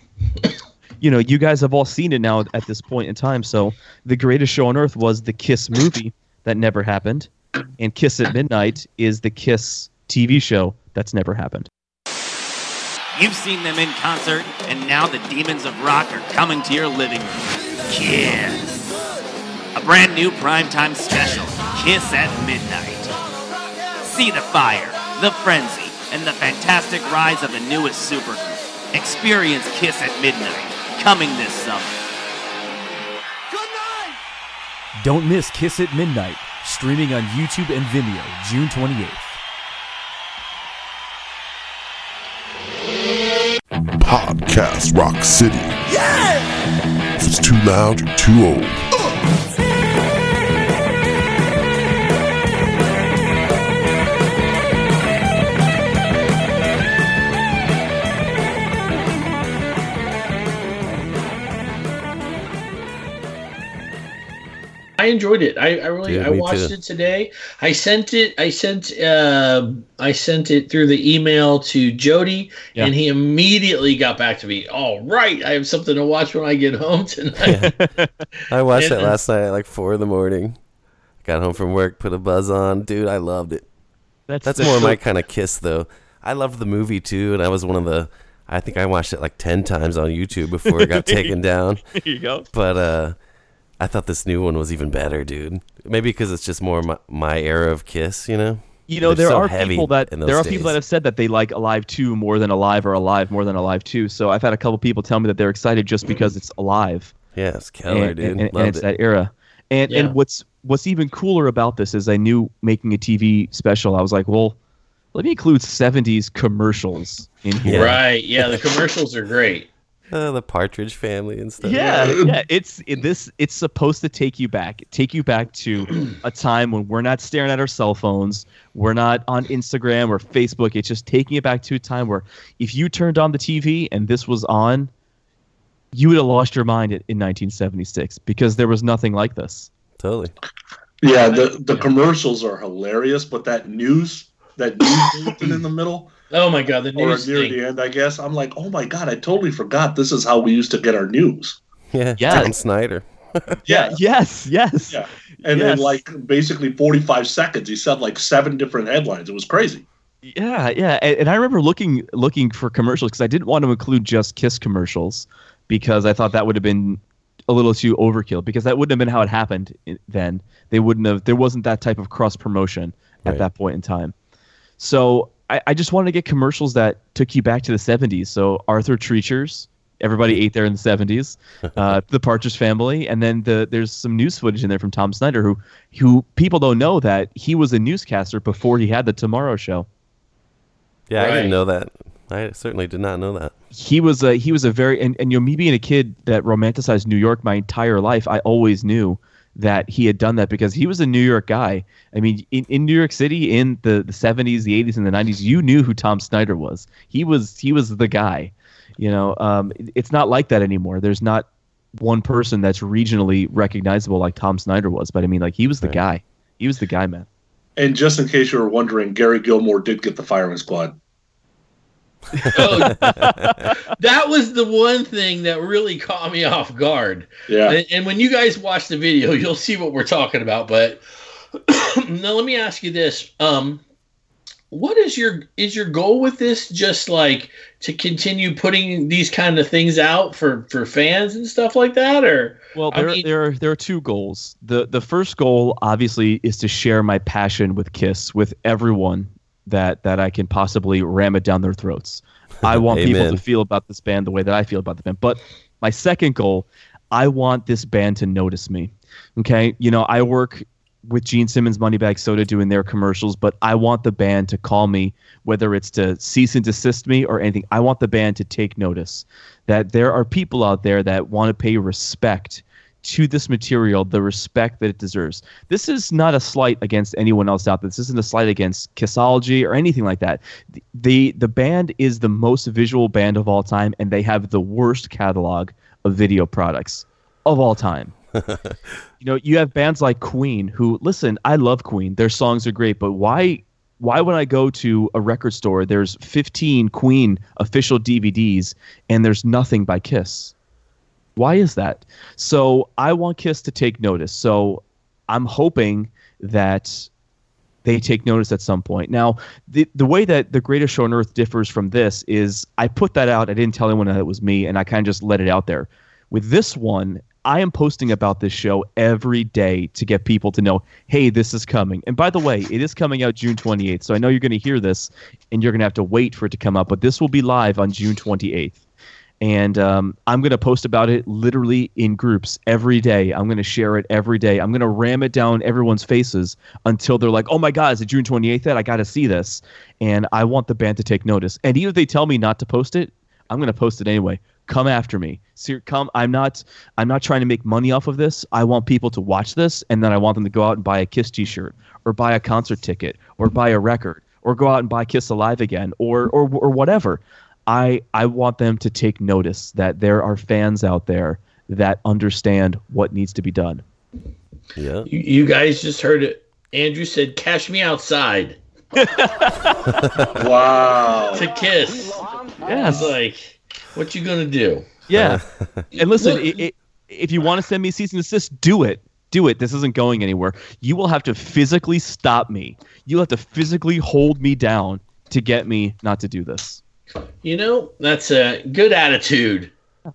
you know, you guys have all seen it now at this point in time. So The Greatest Show on Earth was the Kiss movie that never happened. And Kiss at Midnight is the Kiss T V show that's never happened. You've seen them in concert, and now the Demons of Rock are coming to your living room. Kiss. A brand new primetime special, Kiss at Midnight. See the fire, the frenzy, and the fantastic rise of the newest supergroup. Experience Kiss at Midnight, coming this summer. Don't miss Kiss at Midnight, streaming on YouTube and Vimeo, June twenty-eighth. Podcast Rock City. Yeah! If it's too loud, you're too old. I enjoyed it. I, I really Yeah, I me watched too. it today. I sent it. I sent. Uh, I sent it through the email to Jody, Yeah. and he immediately got back to me. All right, I have something to watch when I get home tonight. I watched And, that uh, last night at like four in the morning. Got home from work, put a buzz on. Dude, I loved it. That's, That's that's more so- my kind of Kiss, though. I loved the movie, too, and I was one of the... I think I watched it like ten times on YouTube before it got taken down. There you go. But uh, I thought this new one was even better, dude. Maybe because it's just more my, my era of Kiss, you know? You know, They're there so are heavy people that in those there are days. people that have said that they like Alive two more than Alive or Alive more than Alive two. So I've had a couple people tell me that they're excited just because it's Alive. Yeah, it's killer, and, dude. And, and, Loved it's it. that era. And Yeah. and what's what's even cooler about this is I knew making a T V special, I was like, well, let me include seventies commercials in here. Yeah. Right. Yeah, the commercials are great. Uh, the Partridge Family and stuff. Yeah, yeah. It's it, this. It's supposed to take you back. Take you back to a time when we're not staring at our cell phones. We're not on Instagram or Facebook. It's just taking it back to a time where if you turned on the T V and this was on, you would have lost your mind in, in nineteen seventy-six because there was nothing like this. Totally. Yeah, the the commercials are hilarious, but that news, that news bulletin in the middle, Oh my god, the or news near thing. the end, I guess. I'm like, oh my god, I totally forgot this is how we used to get our news. Yeah, Yeah. Tom Snyder. Yeah, Yes. Yes. yeah. And Yes. then like basically forty-five seconds, he said like seven different headlines. It was crazy. Yeah, yeah, and, and I remember looking looking for commercials because I didn't want to include just Kiss commercials because I thought that would have been a little too overkill because that wouldn't have been how it happened i- then. They wouldn't have. There wasn't that type of cross promotion at Right. that point in time. So I, I just wanted to get commercials that took you back to the seventies. So Arthur Treachers, everybody ate there in the seventies. Uh, the Partridge Family, and then the there's some news footage in there from Tom Snyder, who who people don't know that he was a newscaster before he had the Tomorrow Show. Yeah, I Right. didn't know that. I certainly did not know that. He was a he was a very and, and you know me being a kid that romanticized New York my entire life, I always knew that he had done that because he was a New York guy. I mean, in, in New York City in the, the seventies, the eighties, and the nineties, you knew who Tom Snyder was. He was he was the guy. You know, um, it- it's not like that anymore. There's not one person that's regionally recognizable like Tom Snyder was. But I mean, like he was the Right. guy. He was the guy, man. And just in case you were wondering, Gary Gilmore did get the firing squad. Oh, that was the one thing that really caught me off guard. Yeah. And, and when you guys watch the video, you'll see what we're talking about. But now let me ask you this: um, what is your is your goal with this? Just like to continue putting these kind of things out for, for fans and stuff like that, or Well, I there, mean- there, are, there are two goals. The the first goal, obviously, is to share my passion with Kiss with everyone that, that I can possibly ram it down their throats. I want people Amen. to feel about this band the way that I feel about the band. But my second goal, I want this band to notice me. Okay? You know, I work with Gene Simmons, Moneybag Soda doing their commercials, but I want the band to call me, whether it's to cease and desist me or anything. I want the band to take notice that there are people out there that want to pay respect to this material, the respect that it deserves. This is not a slight against anyone else out there. This isn't a slight against Kissology or anything like that. The, the the band is the most visual band of all time, and they have the worst catalog of video products of all time. You know, you have bands like Queen who, listen, I love Queen. Their songs are great, but why why when I go to a record store, there's fifteen Queen official D V Ds and there's nothing by Kiss? Why is that? So I want Kiss to take notice. So I'm hoping that they take notice at some point. Now, the the way that The Greatest Show on Earth differs from this is I put that out. I didn't tell anyone that it was me, and I kind of just let it out there. With this one, I am posting about this show every day to get people to know, hey, this is coming. And by the way, it is coming out June twenty-eighth. So I know you're going to hear this, and you're going to have to wait for it to come out. But this will be live on June twenty-eighth. And um, I'm going to post about it literally in groups every day. I'm going to share it every day. I'm going to ram it down everyone's faces until they're like, oh, my God, is it June twenty-eighth yet? I got to see this. And I want the band to take notice. And even if they tell me not to post it, I'm going to post it anyway. Come after me. See, come. I'm not. I'm not trying to make money off of this. I want people to watch this, and then I want them to go out and buy a Kiss T-shirt, or buy a concert ticket, or buy a record, or go out and buy Kiss Alive again, or or or whatever. I I want them to take notice that there are fans out there that understand what needs to be done. Yeah. you, you guys just heard it. Andrew said, "Cash me outside." Wow. To Kiss. Yes. It's like, what you gonna do? Yeah. And listen, Look- it, it, if you want to send me cease and desist, do it. do it. This isn't going anywhere. You will have to physically stop me. You'll have to physically hold me down to get me not to do this. You know, that's a good attitude.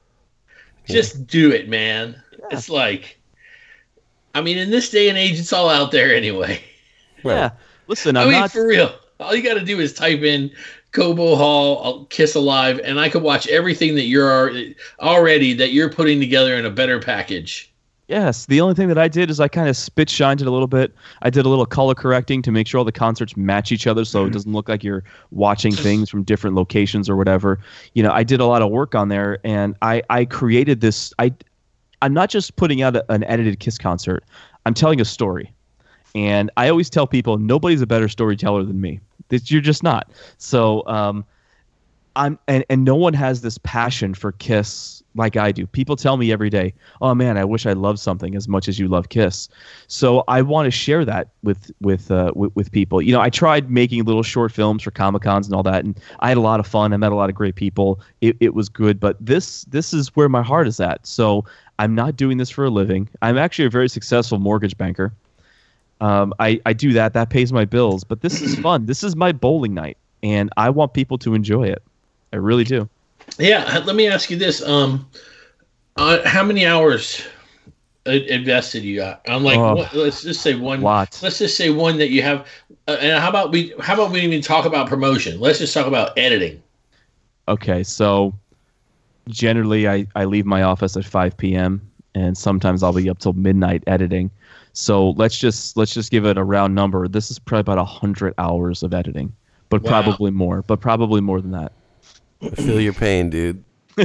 Just do it, man. Yeah. It's like, I mean, in this day and age, it's all out there anyway. Yeah. Listen, I'm I mean, not... for real. All you got to do is type in Cobo Hall, Kiss Alive, and I could watch everything that you're already, that you're putting together in a better package. Yes. The only thing that I did is I kind of spit shined it a little bit. I did a little color correcting to make sure all the concerts match each other so it doesn't look like you're watching things from different locations or whatever. You know, I did a lot of work on there, and I, I created this. I, I'm not just putting out a, an edited Kiss concert. I'm telling a story. And I always tell people, nobody's a better storyteller than me. It's, you're just not. So, um, I'm and, and no one has this passion for Kiss like I do. People tell me every day, oh man, I wish I loved something as much as you love Kiss. So I want to share that with with, uh, with with people. You know, I tried making little short films for Comic-Cons and all that, and I had a lot of fun. I met a lot of great people. It, it was good, but this this is where my heart is at. So I'm not doing this for a living. I'm actually a very successful mortgage banker. Um, I, I do that. That pays my bills. But this is fun. This is my bowling night, and I want people to enjoy it. I really do. Yeah. Let me ask you this. Um, uh, how many hours invested you got? I'm like, Oh, what, let's just say one. Lots. Let's just say one that you have. Uh, and how about we? How about we even talk about promotion? Let's just talk about editing. Okay, so generally I, I leave my office at five p.m. and sometimes I'll be up till midnight editing. So let's just let's just give it a round number. This is probably about one hundred hours of editing, but Wow. probably more, but probably more than that. I feel your pain, dude.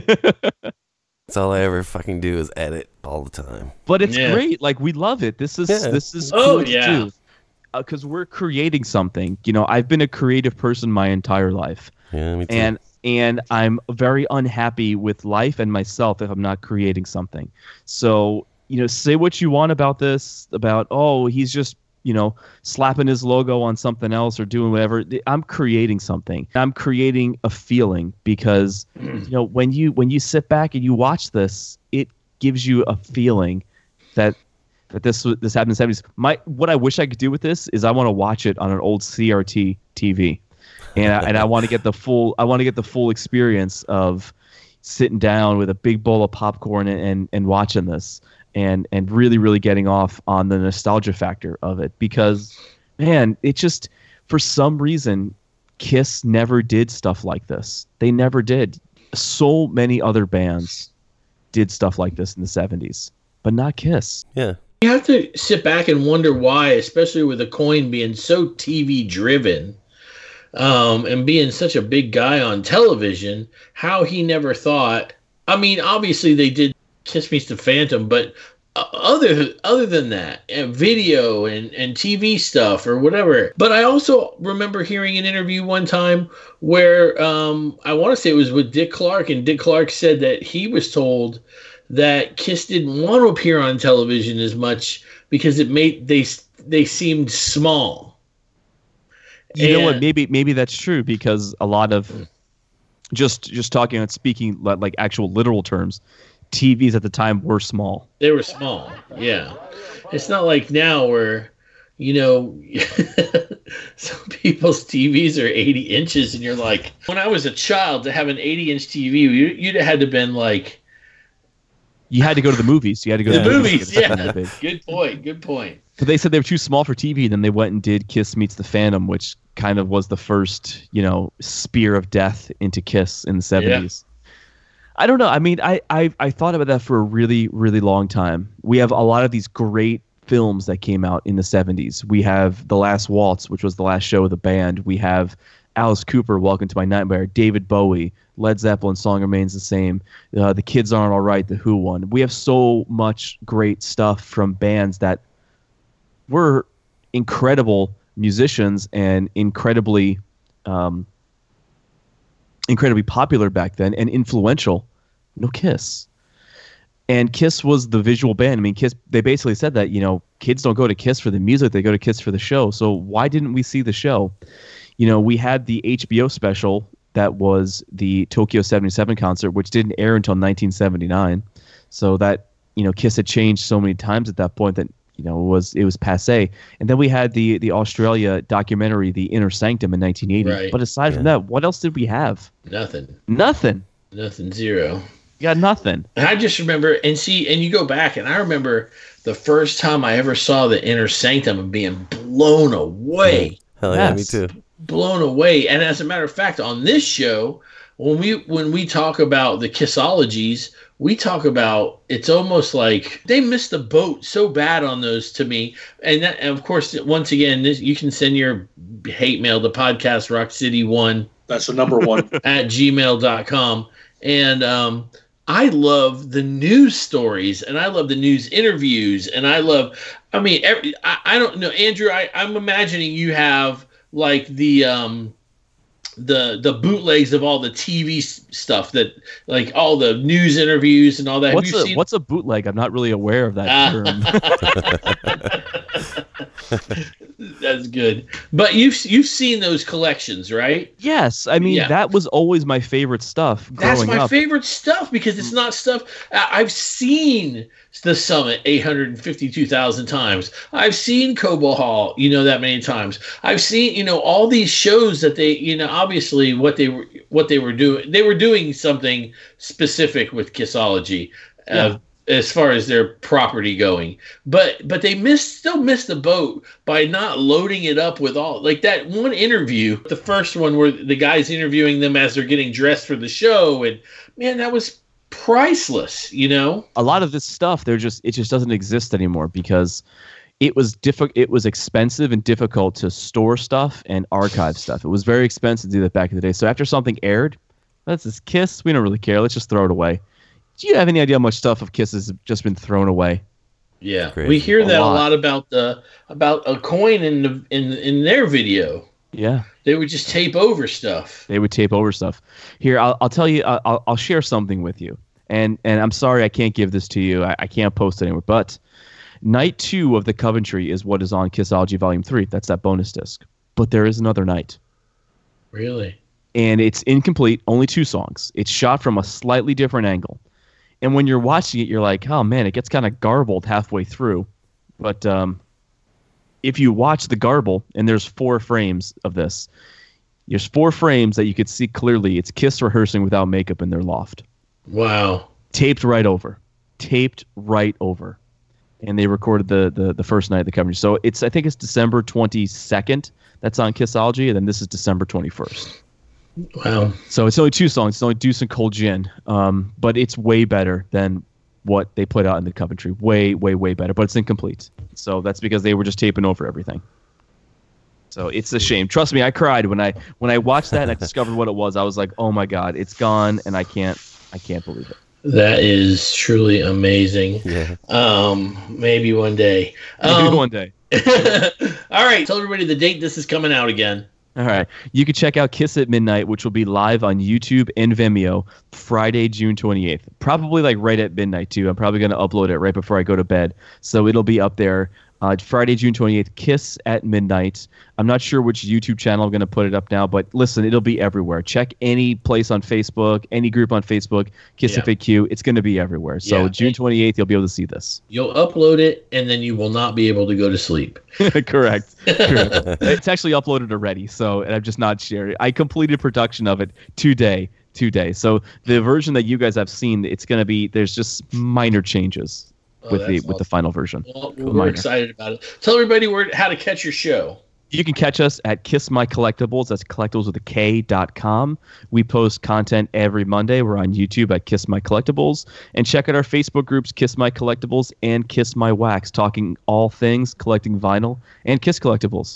That's all I ever fucking do is edit all the time. But it's Yeah. great. Like, we love it. This is Yeah. this is Oh, cool to yeah. do. Because we're creating something. You know, I've been a creative person my entire life. Yeah, me too. And and I'm very unhappy with life and myself if I'm not creating something. So, you know, say what you want about this, about, oh, he's just, you know, slapping his logo on something else or doing whatever. I'm creating something. I'm creating a feeling because, you know, when you when you sit back and you watch this, it gives you a feeling that that this was- this happened in the seventies. My what I wish I could do with this is I want to watch it on an old C R T T V. And I, and I want to get the full I want to get the full experience of sitting down with a big bowl of popcorn and, and, and watching this and and really really getting off on the nostalgia factor of it, because man, it just, for some reason, Kiss never did stuff like this. They never did. So many other bands did stuff like this in the seventies, but not Kiss. Yeah. You have to sit back and wonder why, especially with the Coin being so T V driven, um, and being such a big guy on television, how he never thought. I mean, obviously they did Kiss Meets the Phantom, but uh, other other than that, and video and, and T V stuff or whatever. But I also remember hearing an interview one time where um, I want to say it was with Dick Clark, and Dick Clark said that he was told that Kiss didn't want to appear on television as much because it made they they seemed small. You know what? And- Maybe maybe that's true, because a lot of just just talking and speaking li- like actual literal terms, T Vs at the time were small. They were small, yeah. It's not like now where, you know, some people's T Vs are eighty inches, and you're like, when I was a child, to have an eighty inch T V, you, you'd have had to been like, You had to go to the movies. You had to go the to the movies, to get yeah. that big. Good point, good point. But they said they were too small for T V. Then they went and did Kiss Meets the Phantom, which kind of was the first, you know, spear of death into Kiss in the seventies. I don't know. I mean, I, I I thought about that for a really, really long time. We have a lot of these great films that came out in the seventies. We have The Last Waltz, which was the last show of the band. We have Alice Cooper, Welcome to My Nightmare. David Bowie, Led Zeppelin, Song Remains the Same. Uh, the Kids Aren't All Right, The Who one. We have so much great stuff from bands that were incredible musicians and incredibly um, incredibly popular back then and influential. No Kiss. And Kiss was the visual band. I mean, Kiss, they basically said that, you know, kids don't go to Kiss for the music, they go to Kiss for the show. So why didn't we see the show? You know, we had the H B O special that was the Tokyo seventy-seven concert, which didn't air until nineteen seventy-nine. So that, you know, Kiss had changed so many times at that point that you know, it was it was passé. And then we had the the Australia documentary, The Inner Sanctum, in nineteen eighty. Right. But aside Yeah. from that, what else did we have? Nothing. Nothing. Nothing. Zero. You got nothing. And I just remember, and see, and you go back, and I remember the first time I ever saw The Inner Sanctum and being blown away. Hell yeah, Yes. me too. Blown away. And as a matter of fact, on this show, when we when we talk about the Kissologies, we talk about, it's almost like they missed the boat so bad on those to me. And, that, and of course, once again, this, you can send your hate mail to podcast rock city one That's the number one. at gmail dot com. And um, I love the news stories, and I love the news interviews, and I love, I mean, every, I, I don't know, Andrew, I, I'm imagining you have like the um, the the bootlegs of all the T V s- stuff, that like all the news interviews and all that. What's have you a seen? what's a bootleg? I'm not really aware of that term. That's good. But you've you've seen those collections, right? Yes, I mean Yeah. that was always my favorite stuff growing That's my up. favorite stuff, because it's not stuff I- I've seen the Summit eight hundred fifty-two thousand times. I've seen Cobo Hall, you know, that many times. I've seen, you know, all these shows that they, you know, obviously what they were what they were doing. They were doing something specific with Kissology. Uh, Yeah. as far as their property going, but but they missed still missed the boat by not loading it up with all, like that one interview, the first one where the guy's interviewing them as they're getting dressed for the show, and man, that was priceless, you know. A lot of this stuff, they're just it just doesn't exist anymore because it was diffi- it was expensive and difficult to store stuff and archive stuff. It was very expensive to do that back in the day. So after something aired, that's this Kiss, we don't really care. Let's just throw it away. Do you have any idea how much stuff of Kiss has just been thrown away? Yeah, Crazy. we hear A that lot. a lot about the about a coin in the in in their video. Yeah. They would just tape over stuff. They would tape over stuff. Here, I'll, I'll tell you. I'll, I'll share something with you. And and I'm sorry I can't give this to you. I, I can't post it anywhere. But night two of the Coventry is what is on Kissology Volume Three. That's that bonus disc. But there is another night, Really? and it's incomplete. Only two songs. It's shot from a slightly different angle. And when you're watching it, you're like, oh man, it gets kind of garbled halfway through. But um, if you watch the garble, and there's four frames of this, there's four frames that you could see clearly. It's Kiss rehearsing without makeup in their loft. Wow. Taped right over. Taped right over. And they recorded the the, the first night of the Coventry. So it's I think it's December twenty-second that's on Kissology, and then this is December twenty-first. Wow. So it's only two songs. It's only Deuce and Cold Gin. Um, but it's way better than what they put out in the Coventry. Way, way, way better. But it's incomplete. So that's because they were just taping over everything. So it's a shame. Trust me, I cried when I when I watched that and I discovered what it was. I was like, oh my God, it's gone, and I can't I can't believe it. That is truly amazing. Yeah. Um, maybe one day. Maybe Um, one day. All right, tell everybody the date this is coming out again. All right. You can check out Kiss at Midnight, which will be live on YouTube and Vimeo Friday, June twenty-eighth. Probably like right at midnight, too. I'm probably going to upload it right before I go to bed. So it'll be up there. Uh, Friday, June twenty-eighth, Kiss at Midnight. I'm not sure which YouTube channel I'm going to put it up now, but listen, it'll be everywhere. Check any place on Facebook, any group on Facebook, Kiss Yeah. F A Q. It's going to be everywhere. So Yeah. June twenty-eighth, you'll be able to see this. You'll upload it, and then you will not be able to go to sleep. Correct. Correct. It's actually uploaded already, so and I've just not shared it. I completed production of it today. Today. So the version that you guys have seen, it's going to be there's just minor changes Oh, with the that's with the awesome. final version. Well, Cool, we're minor. excited about it. Tell everybody where how to catch your show. You can catch us at Kiss My Collectibles. That's collectibles with a K dot com. We post content every Monday. We're on YouTube at Kiss My Collectibles. And check out our Facebook groups, Kiss My Collectibles and Kiss My Wax, talking all things collecting vinyl and Kiss collectibles.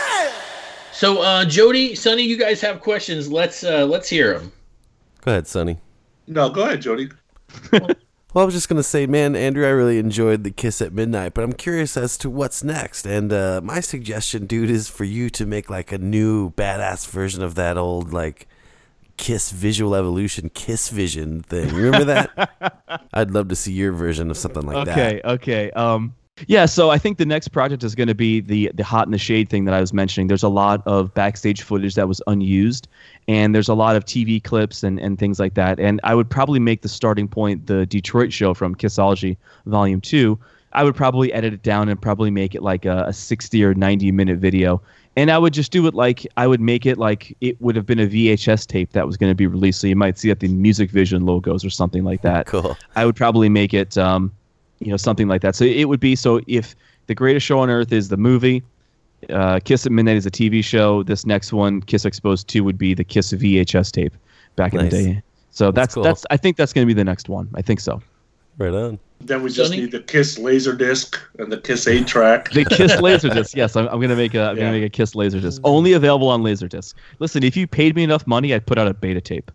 So, uh, Jody, Sonny, you guys have questions. Let's uh, let's hear them. Go ahead, Sonny. No, go ahead, Jody. Well, I was just going to say, man, Andrew, I really enjoyed the Kiss at Midnight, but I'm curious as to what's next. And uh, my suggestion, dude, is for you to make like a new badass version of that old like Kiss Visual Evolution Kiss Vision thing. Remember that? I'd love to see your version of something like that. Okay, okay. Um, yeah, so I think the next project is going to be the the Hot in the Shade thing that I was mentioning. There's a lot of backstage footage that was unused, and there's a lot of T V clips and, and things like that. And I would probably make the starting point the Detroit show from Kissology Volume two. I would probably edit it down and probably make it like a, a sixty or ninety minute video. And I would just do it like I would make it like it would have been a V H S tape that was going to be released. So you might see at the Music Vision logos or something like that. Cool. I would probably make it, um, you know, something like that. So it would be, so if The Greatest Show on Earth is the movie, uh, Kiss at Midnight is a T V show, this next one, Kiss Exposed two, would be the Kiss V H S tape back in Nice. the day. So That's that's cool. that's I think that's going to be the next one. I think so. Right on. Then we just Sonny? need the Kiss Laserdisc and the Kiss eight track. The Kiss Laserdisc. Yes, I'm, I'm gonna make a I'm Yeah. gonna make a Kiss Laserdisc. Only available on Laserdisc. Listen, if you paid me enough money, I'd put out a beta tape.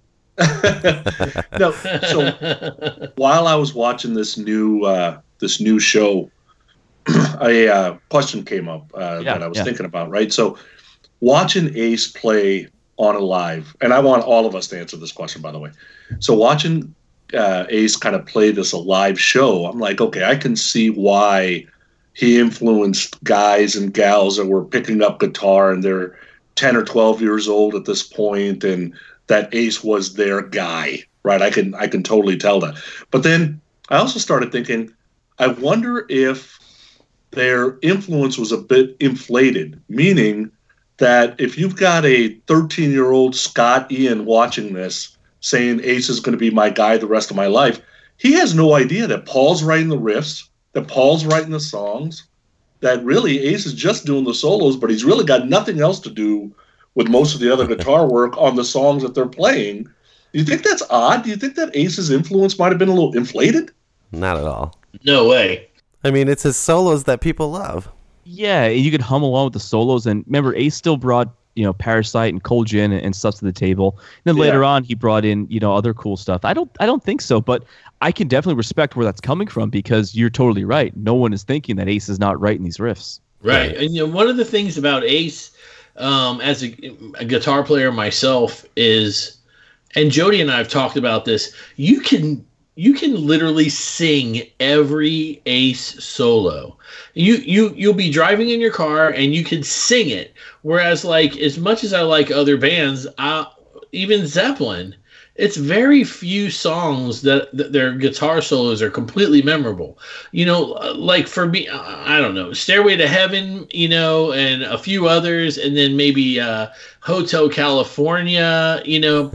No, so while I was watching this new uh, this new show, a uh, question came up uh, Yeah, that I was yeah. thinking about. Right, so watching Ace play on a live, and I want all of us to answer this question, by the way. So watching uh, Ace kind of play this a live show, I'm like, okay, I can see why he influenced guys and gals that were picking up guitar and they're ten or twelve years old at this point, and that Ace was their guy, right? I can I can totally tell that. But then I also started thinking, I wonder if their influence was a bit inflated, meaning that if you've got a thirteen-year-old Scott Ian watching this saying Ace is going to be my guy the rest of my life, he has no idea that Paul's writing the riffs, that Paul's writing the songs, that really Ace is just doing the solos, but he's really got nothing else to do with most of the other guitar work on the songs that they're playing. Do you think that's odd? Do you think that Ace's influence might have been a little inflated? Not at all. No way. I mean, it's his solos that people love. Yeah, you could hum along with the solos, and remember, Ace still brought, you know, Parasite and Cold Gin and, and stuff to the table. And then Yeah. later on, he brought in, you know, other cool stuff. I don't, I don't think so, but I can definitely respect where that's coming from, because you're totally right. No one is thinking that Ace is not writing these riffs. Right. And you know, one of the things about Ace, um, as a, a guitar player myself, is, and Jody and I have talked about this, you can you can literally sing every Ace solo. You you you'll be driving in your car and you can sing it. Whereas, like, as much as I like other bands, uh, even Zeppelin, it's very few songs that, that their guitar solos are completely memorable. You know, like for me, I don't know, Stairway to Heaven, you know, and a few others, and then maybe uh, Hotel California, you know.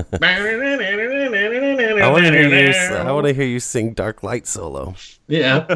I want to hear you. I want to hear you sing Dark Light solo. Yeah.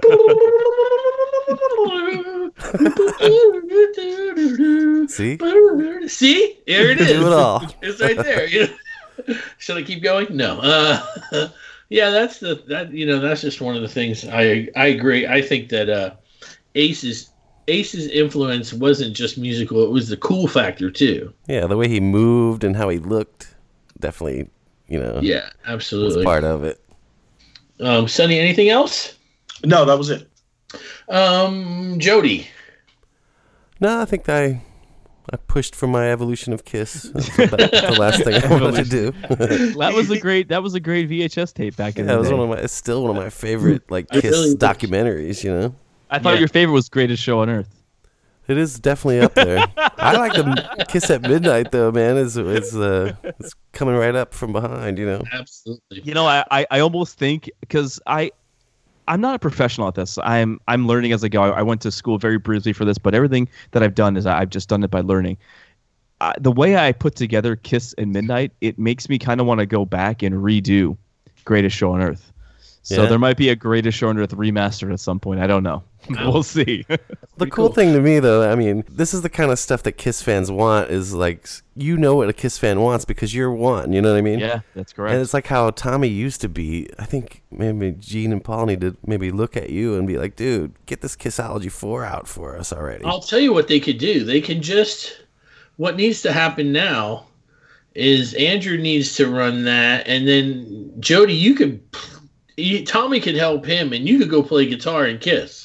See? See? There it is. Do it all. It's right there. You know? Should I keep going? No. Uh, yeah, that's the that you know that's just one of the things. I I agree. I think that uh, Ace's Ace's influence wasn't just musical; it was the cool factor too. Yeah, the way he moved and how he looked, definitely, you know. Yeah, absolutely. Was part of it. Um, Sonny, anything else? No, that was it. Um, Jody. No, I think I I pushed for my evolution of Kiss. That's about the last thing I wanted to do. That was a great. That was a great V H S tape back in Yeah, it the was day. one of my. It's still one of my favorite like I Kiss really- documentaries. You know, I thought Yeah. your favorite was Greatest Show on Earth. it is definitely up there. I like the Kiss at Midnight though, man. It's it's uh it's coming right up from behind. You know. Absolutely. You know, I, I, I almost think, because I I'm not a professional at this. I'm I'm learning as I go. I went to school very briefly for this, but everything that I've done is I've just done it by learning. Uh, the way I put together Kiss and Midnight, it makes me kind of want to go back and redo Greatest Show on Earth. So Yeah. there might be a Greatest Show on Earth remastered at some point. I don't know. We'll see. The cool thing to me, though, I mean, this is the kind of stuff that Kiss fans want. Is like, you know what a Kiss fan wants because you're one. You know what I mean? Yeah, that's correct. And it's like how Tommy used to be. I think maybe Gene and Paul need to maybe look at you and be like, dude, get this Kissology four out for us already. I'll tell you what they could do. They can just, what needs to happen now is Andrew needs to run that, and then Jody, you could, you, Tommy could help him, and you could go play guitar and Kiss.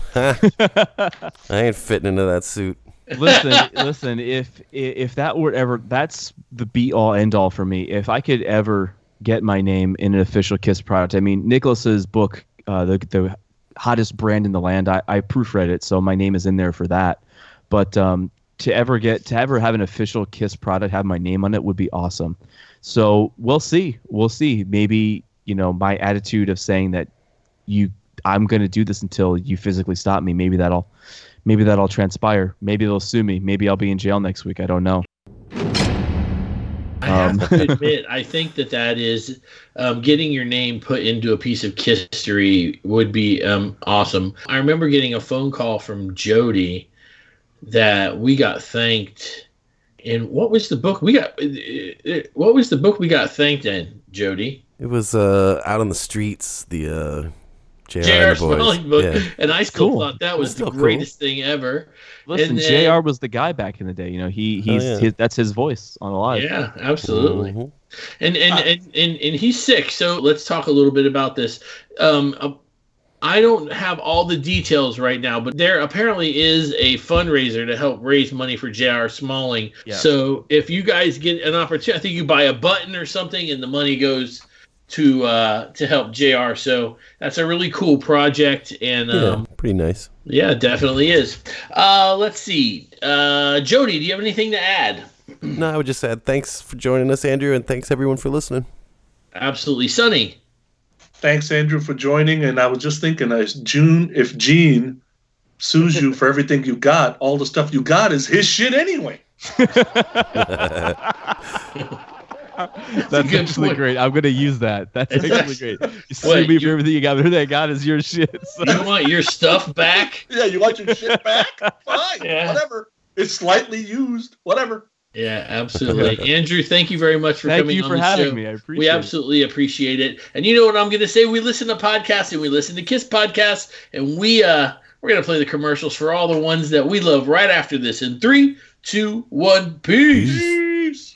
I ain't fitting into that suit. listen, listen. If if that were ever, that's the be all end all for me. If I could ever get my name in an official Kiss product, I mean, Nicholas's book, uh, the the hottest brand in the land, I, I proofread it, so my name is in there for that. But um, to ever get to ever have an official Kiss product, have my name on it, would be awesome. So we'll see. We'll see. Maybe, you know, my attitude of saying that you I'm going to do this until you physically stop me. Maybe that'll, maybe that'll transpire. Maybe they'll sue me. Maybe I'll be in jail next week. I don't know. I have to admit, I think that that is um, getting your name put into a piece of Kiss history would be um, awesome. I remember getting a phone call from Jody that we got thanked in. What was the book we got? What was the book we got thanked in, Jody? It was uh, Out on the Streets, the uh, J R. J R. Smalling book, yeah. and I still Cool. thought that was That's the still greatest cool. thing ever. Listen, And then- J R was the guy back in the day. You know, he he's Oh, yeah. his, that's his voice on Alive. Yeah, absolutely. Mm-hmm. And and, and and and he's sick. So let's talk a little bit about this. Um, uh, I don't have all the details right now, but there apparently is a fundraiser to help raise money for J R. Smalling. Yeah. So if you guys get an opportunity, I think you buy a button or something, and the money goes to uh, to help J R. So that's a really cool project, and um, Yeah, pretty nice. yeah, definitely is. Uh, let's see, uh, Jody, do you have anything to add? No, I would just add thanks for joining us, Andrew, and thanks everyone for listening. Absolutely, Sonny. Thanks, Andrew, for joining. And I was just thinking, uh, June, if Gene sues you for everything you got, all the stuff you got is his shit anyway. That's good actually point. great. I'm going to use that. That's actually great. You sue What, me you- for everything you got. Everything I got is your shit. So. You want your stuff back? Yeah, you want your shit back? Fine, Yeah. whatever. It's slightly used, whatever. Yeah, absolutely. Andrew, thank you very much for Thank coming you on for the having show. me. I appreciate we it. absolutely appreciate it. And you know what I'm going to say? We listen to podcasts and we listen to Kiss podcasts, and we uh we're going to play the commercials for all the ones that we love right after this. In three, two, one, peace. Peace.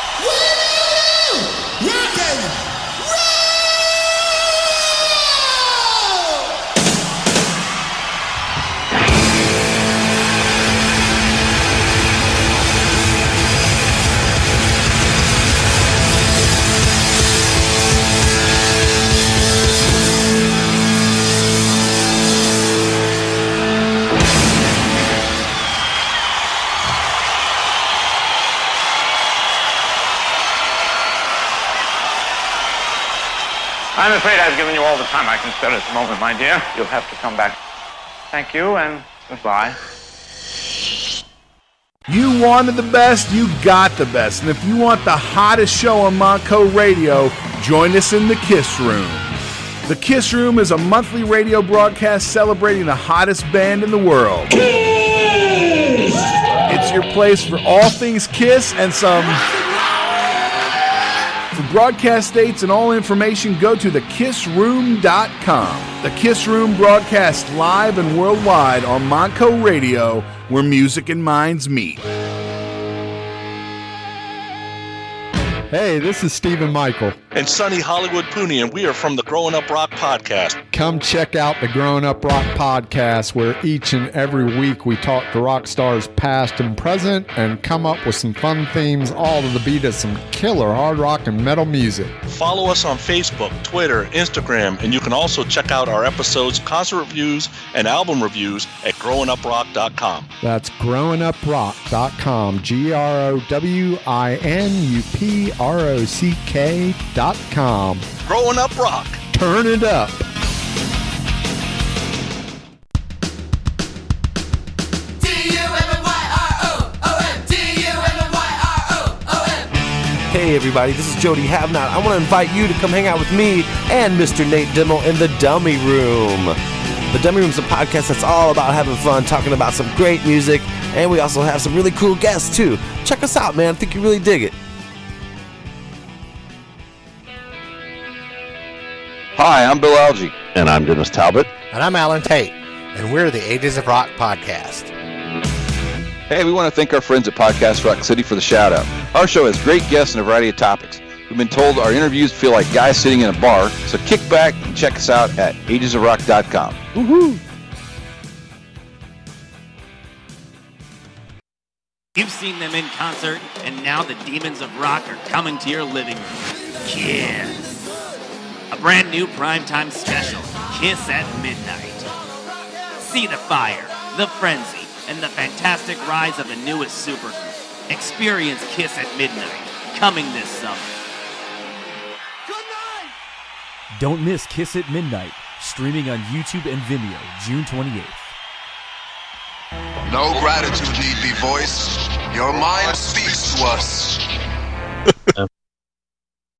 I'm afraid I've given you all the time I can spare at the moment, my dear. You'll have to come back. Thank you, and goodbye. You wanted the best, you got the best. And if you want the hottest show on Monco Radio, join us in the Kiss Room. The Kiss Room is a monthly radio broadcast celebrating the hottest band in the world. Kiss! It's your place for all things Kiss and some... For broadcast dates and all information, go to the kiss room dot com. The Kiss Room broadcasts live and worldwide on Monco Radio, where music and minds meet. Hey, this is Stephen Michael. And Sonny Hollywood Pooney, and we are from the Growing Up Rock Podcast. Come check out the Growing Up Rock Podcast, where each and every week we talk to rock stars past and present and come up with some fun themes, all to the beat of some killer hard rock and metal music. Follow us on Facebook, Twitter, Instagram, and you can also check out our episodes, concert reviews, and album reviews at growing up rock dot com. That's growing up rock dot com, G R O W I N U P R O C K dot com. Growing Up Rock. Turn it up. Hey everybody, this is Jody Havnot. I want to invite you to come hang out with me and Mister Nate Dimmel in the Dummy Room. The Dummy Room's a podcast that's all about having fun, talking about some great music, and we also have some really cool guests too. Check us out, man. I think you really dig it. Hi, I'm Bill Algie. And I'm Dennis Talbot. And I'm Alan Tate. And we're the Ages of Rock podcast. Hey, we want to thank our friends at Podcast Rock City for the shout out. Our show has great guests and a variety of topics. We've been told our interviews feel like guys sitting in a bar, so kick back and check us out at ages of rock dot com. Woohoo! You've seen them in concert, and now the Demons of Rock are coming to your living room. Kiss. A brand new primetime special, Kiss at Midnight. See the fire, the frenzy, and the fantastic rise of the newest supergroup. Experience Kiss at Midnight, coming this summer. Don't miss Kiss at Midnight, streaming on YouTube and Vimeo June twenty-eighth. No gratitude need be voiced. Your mind speaks to us.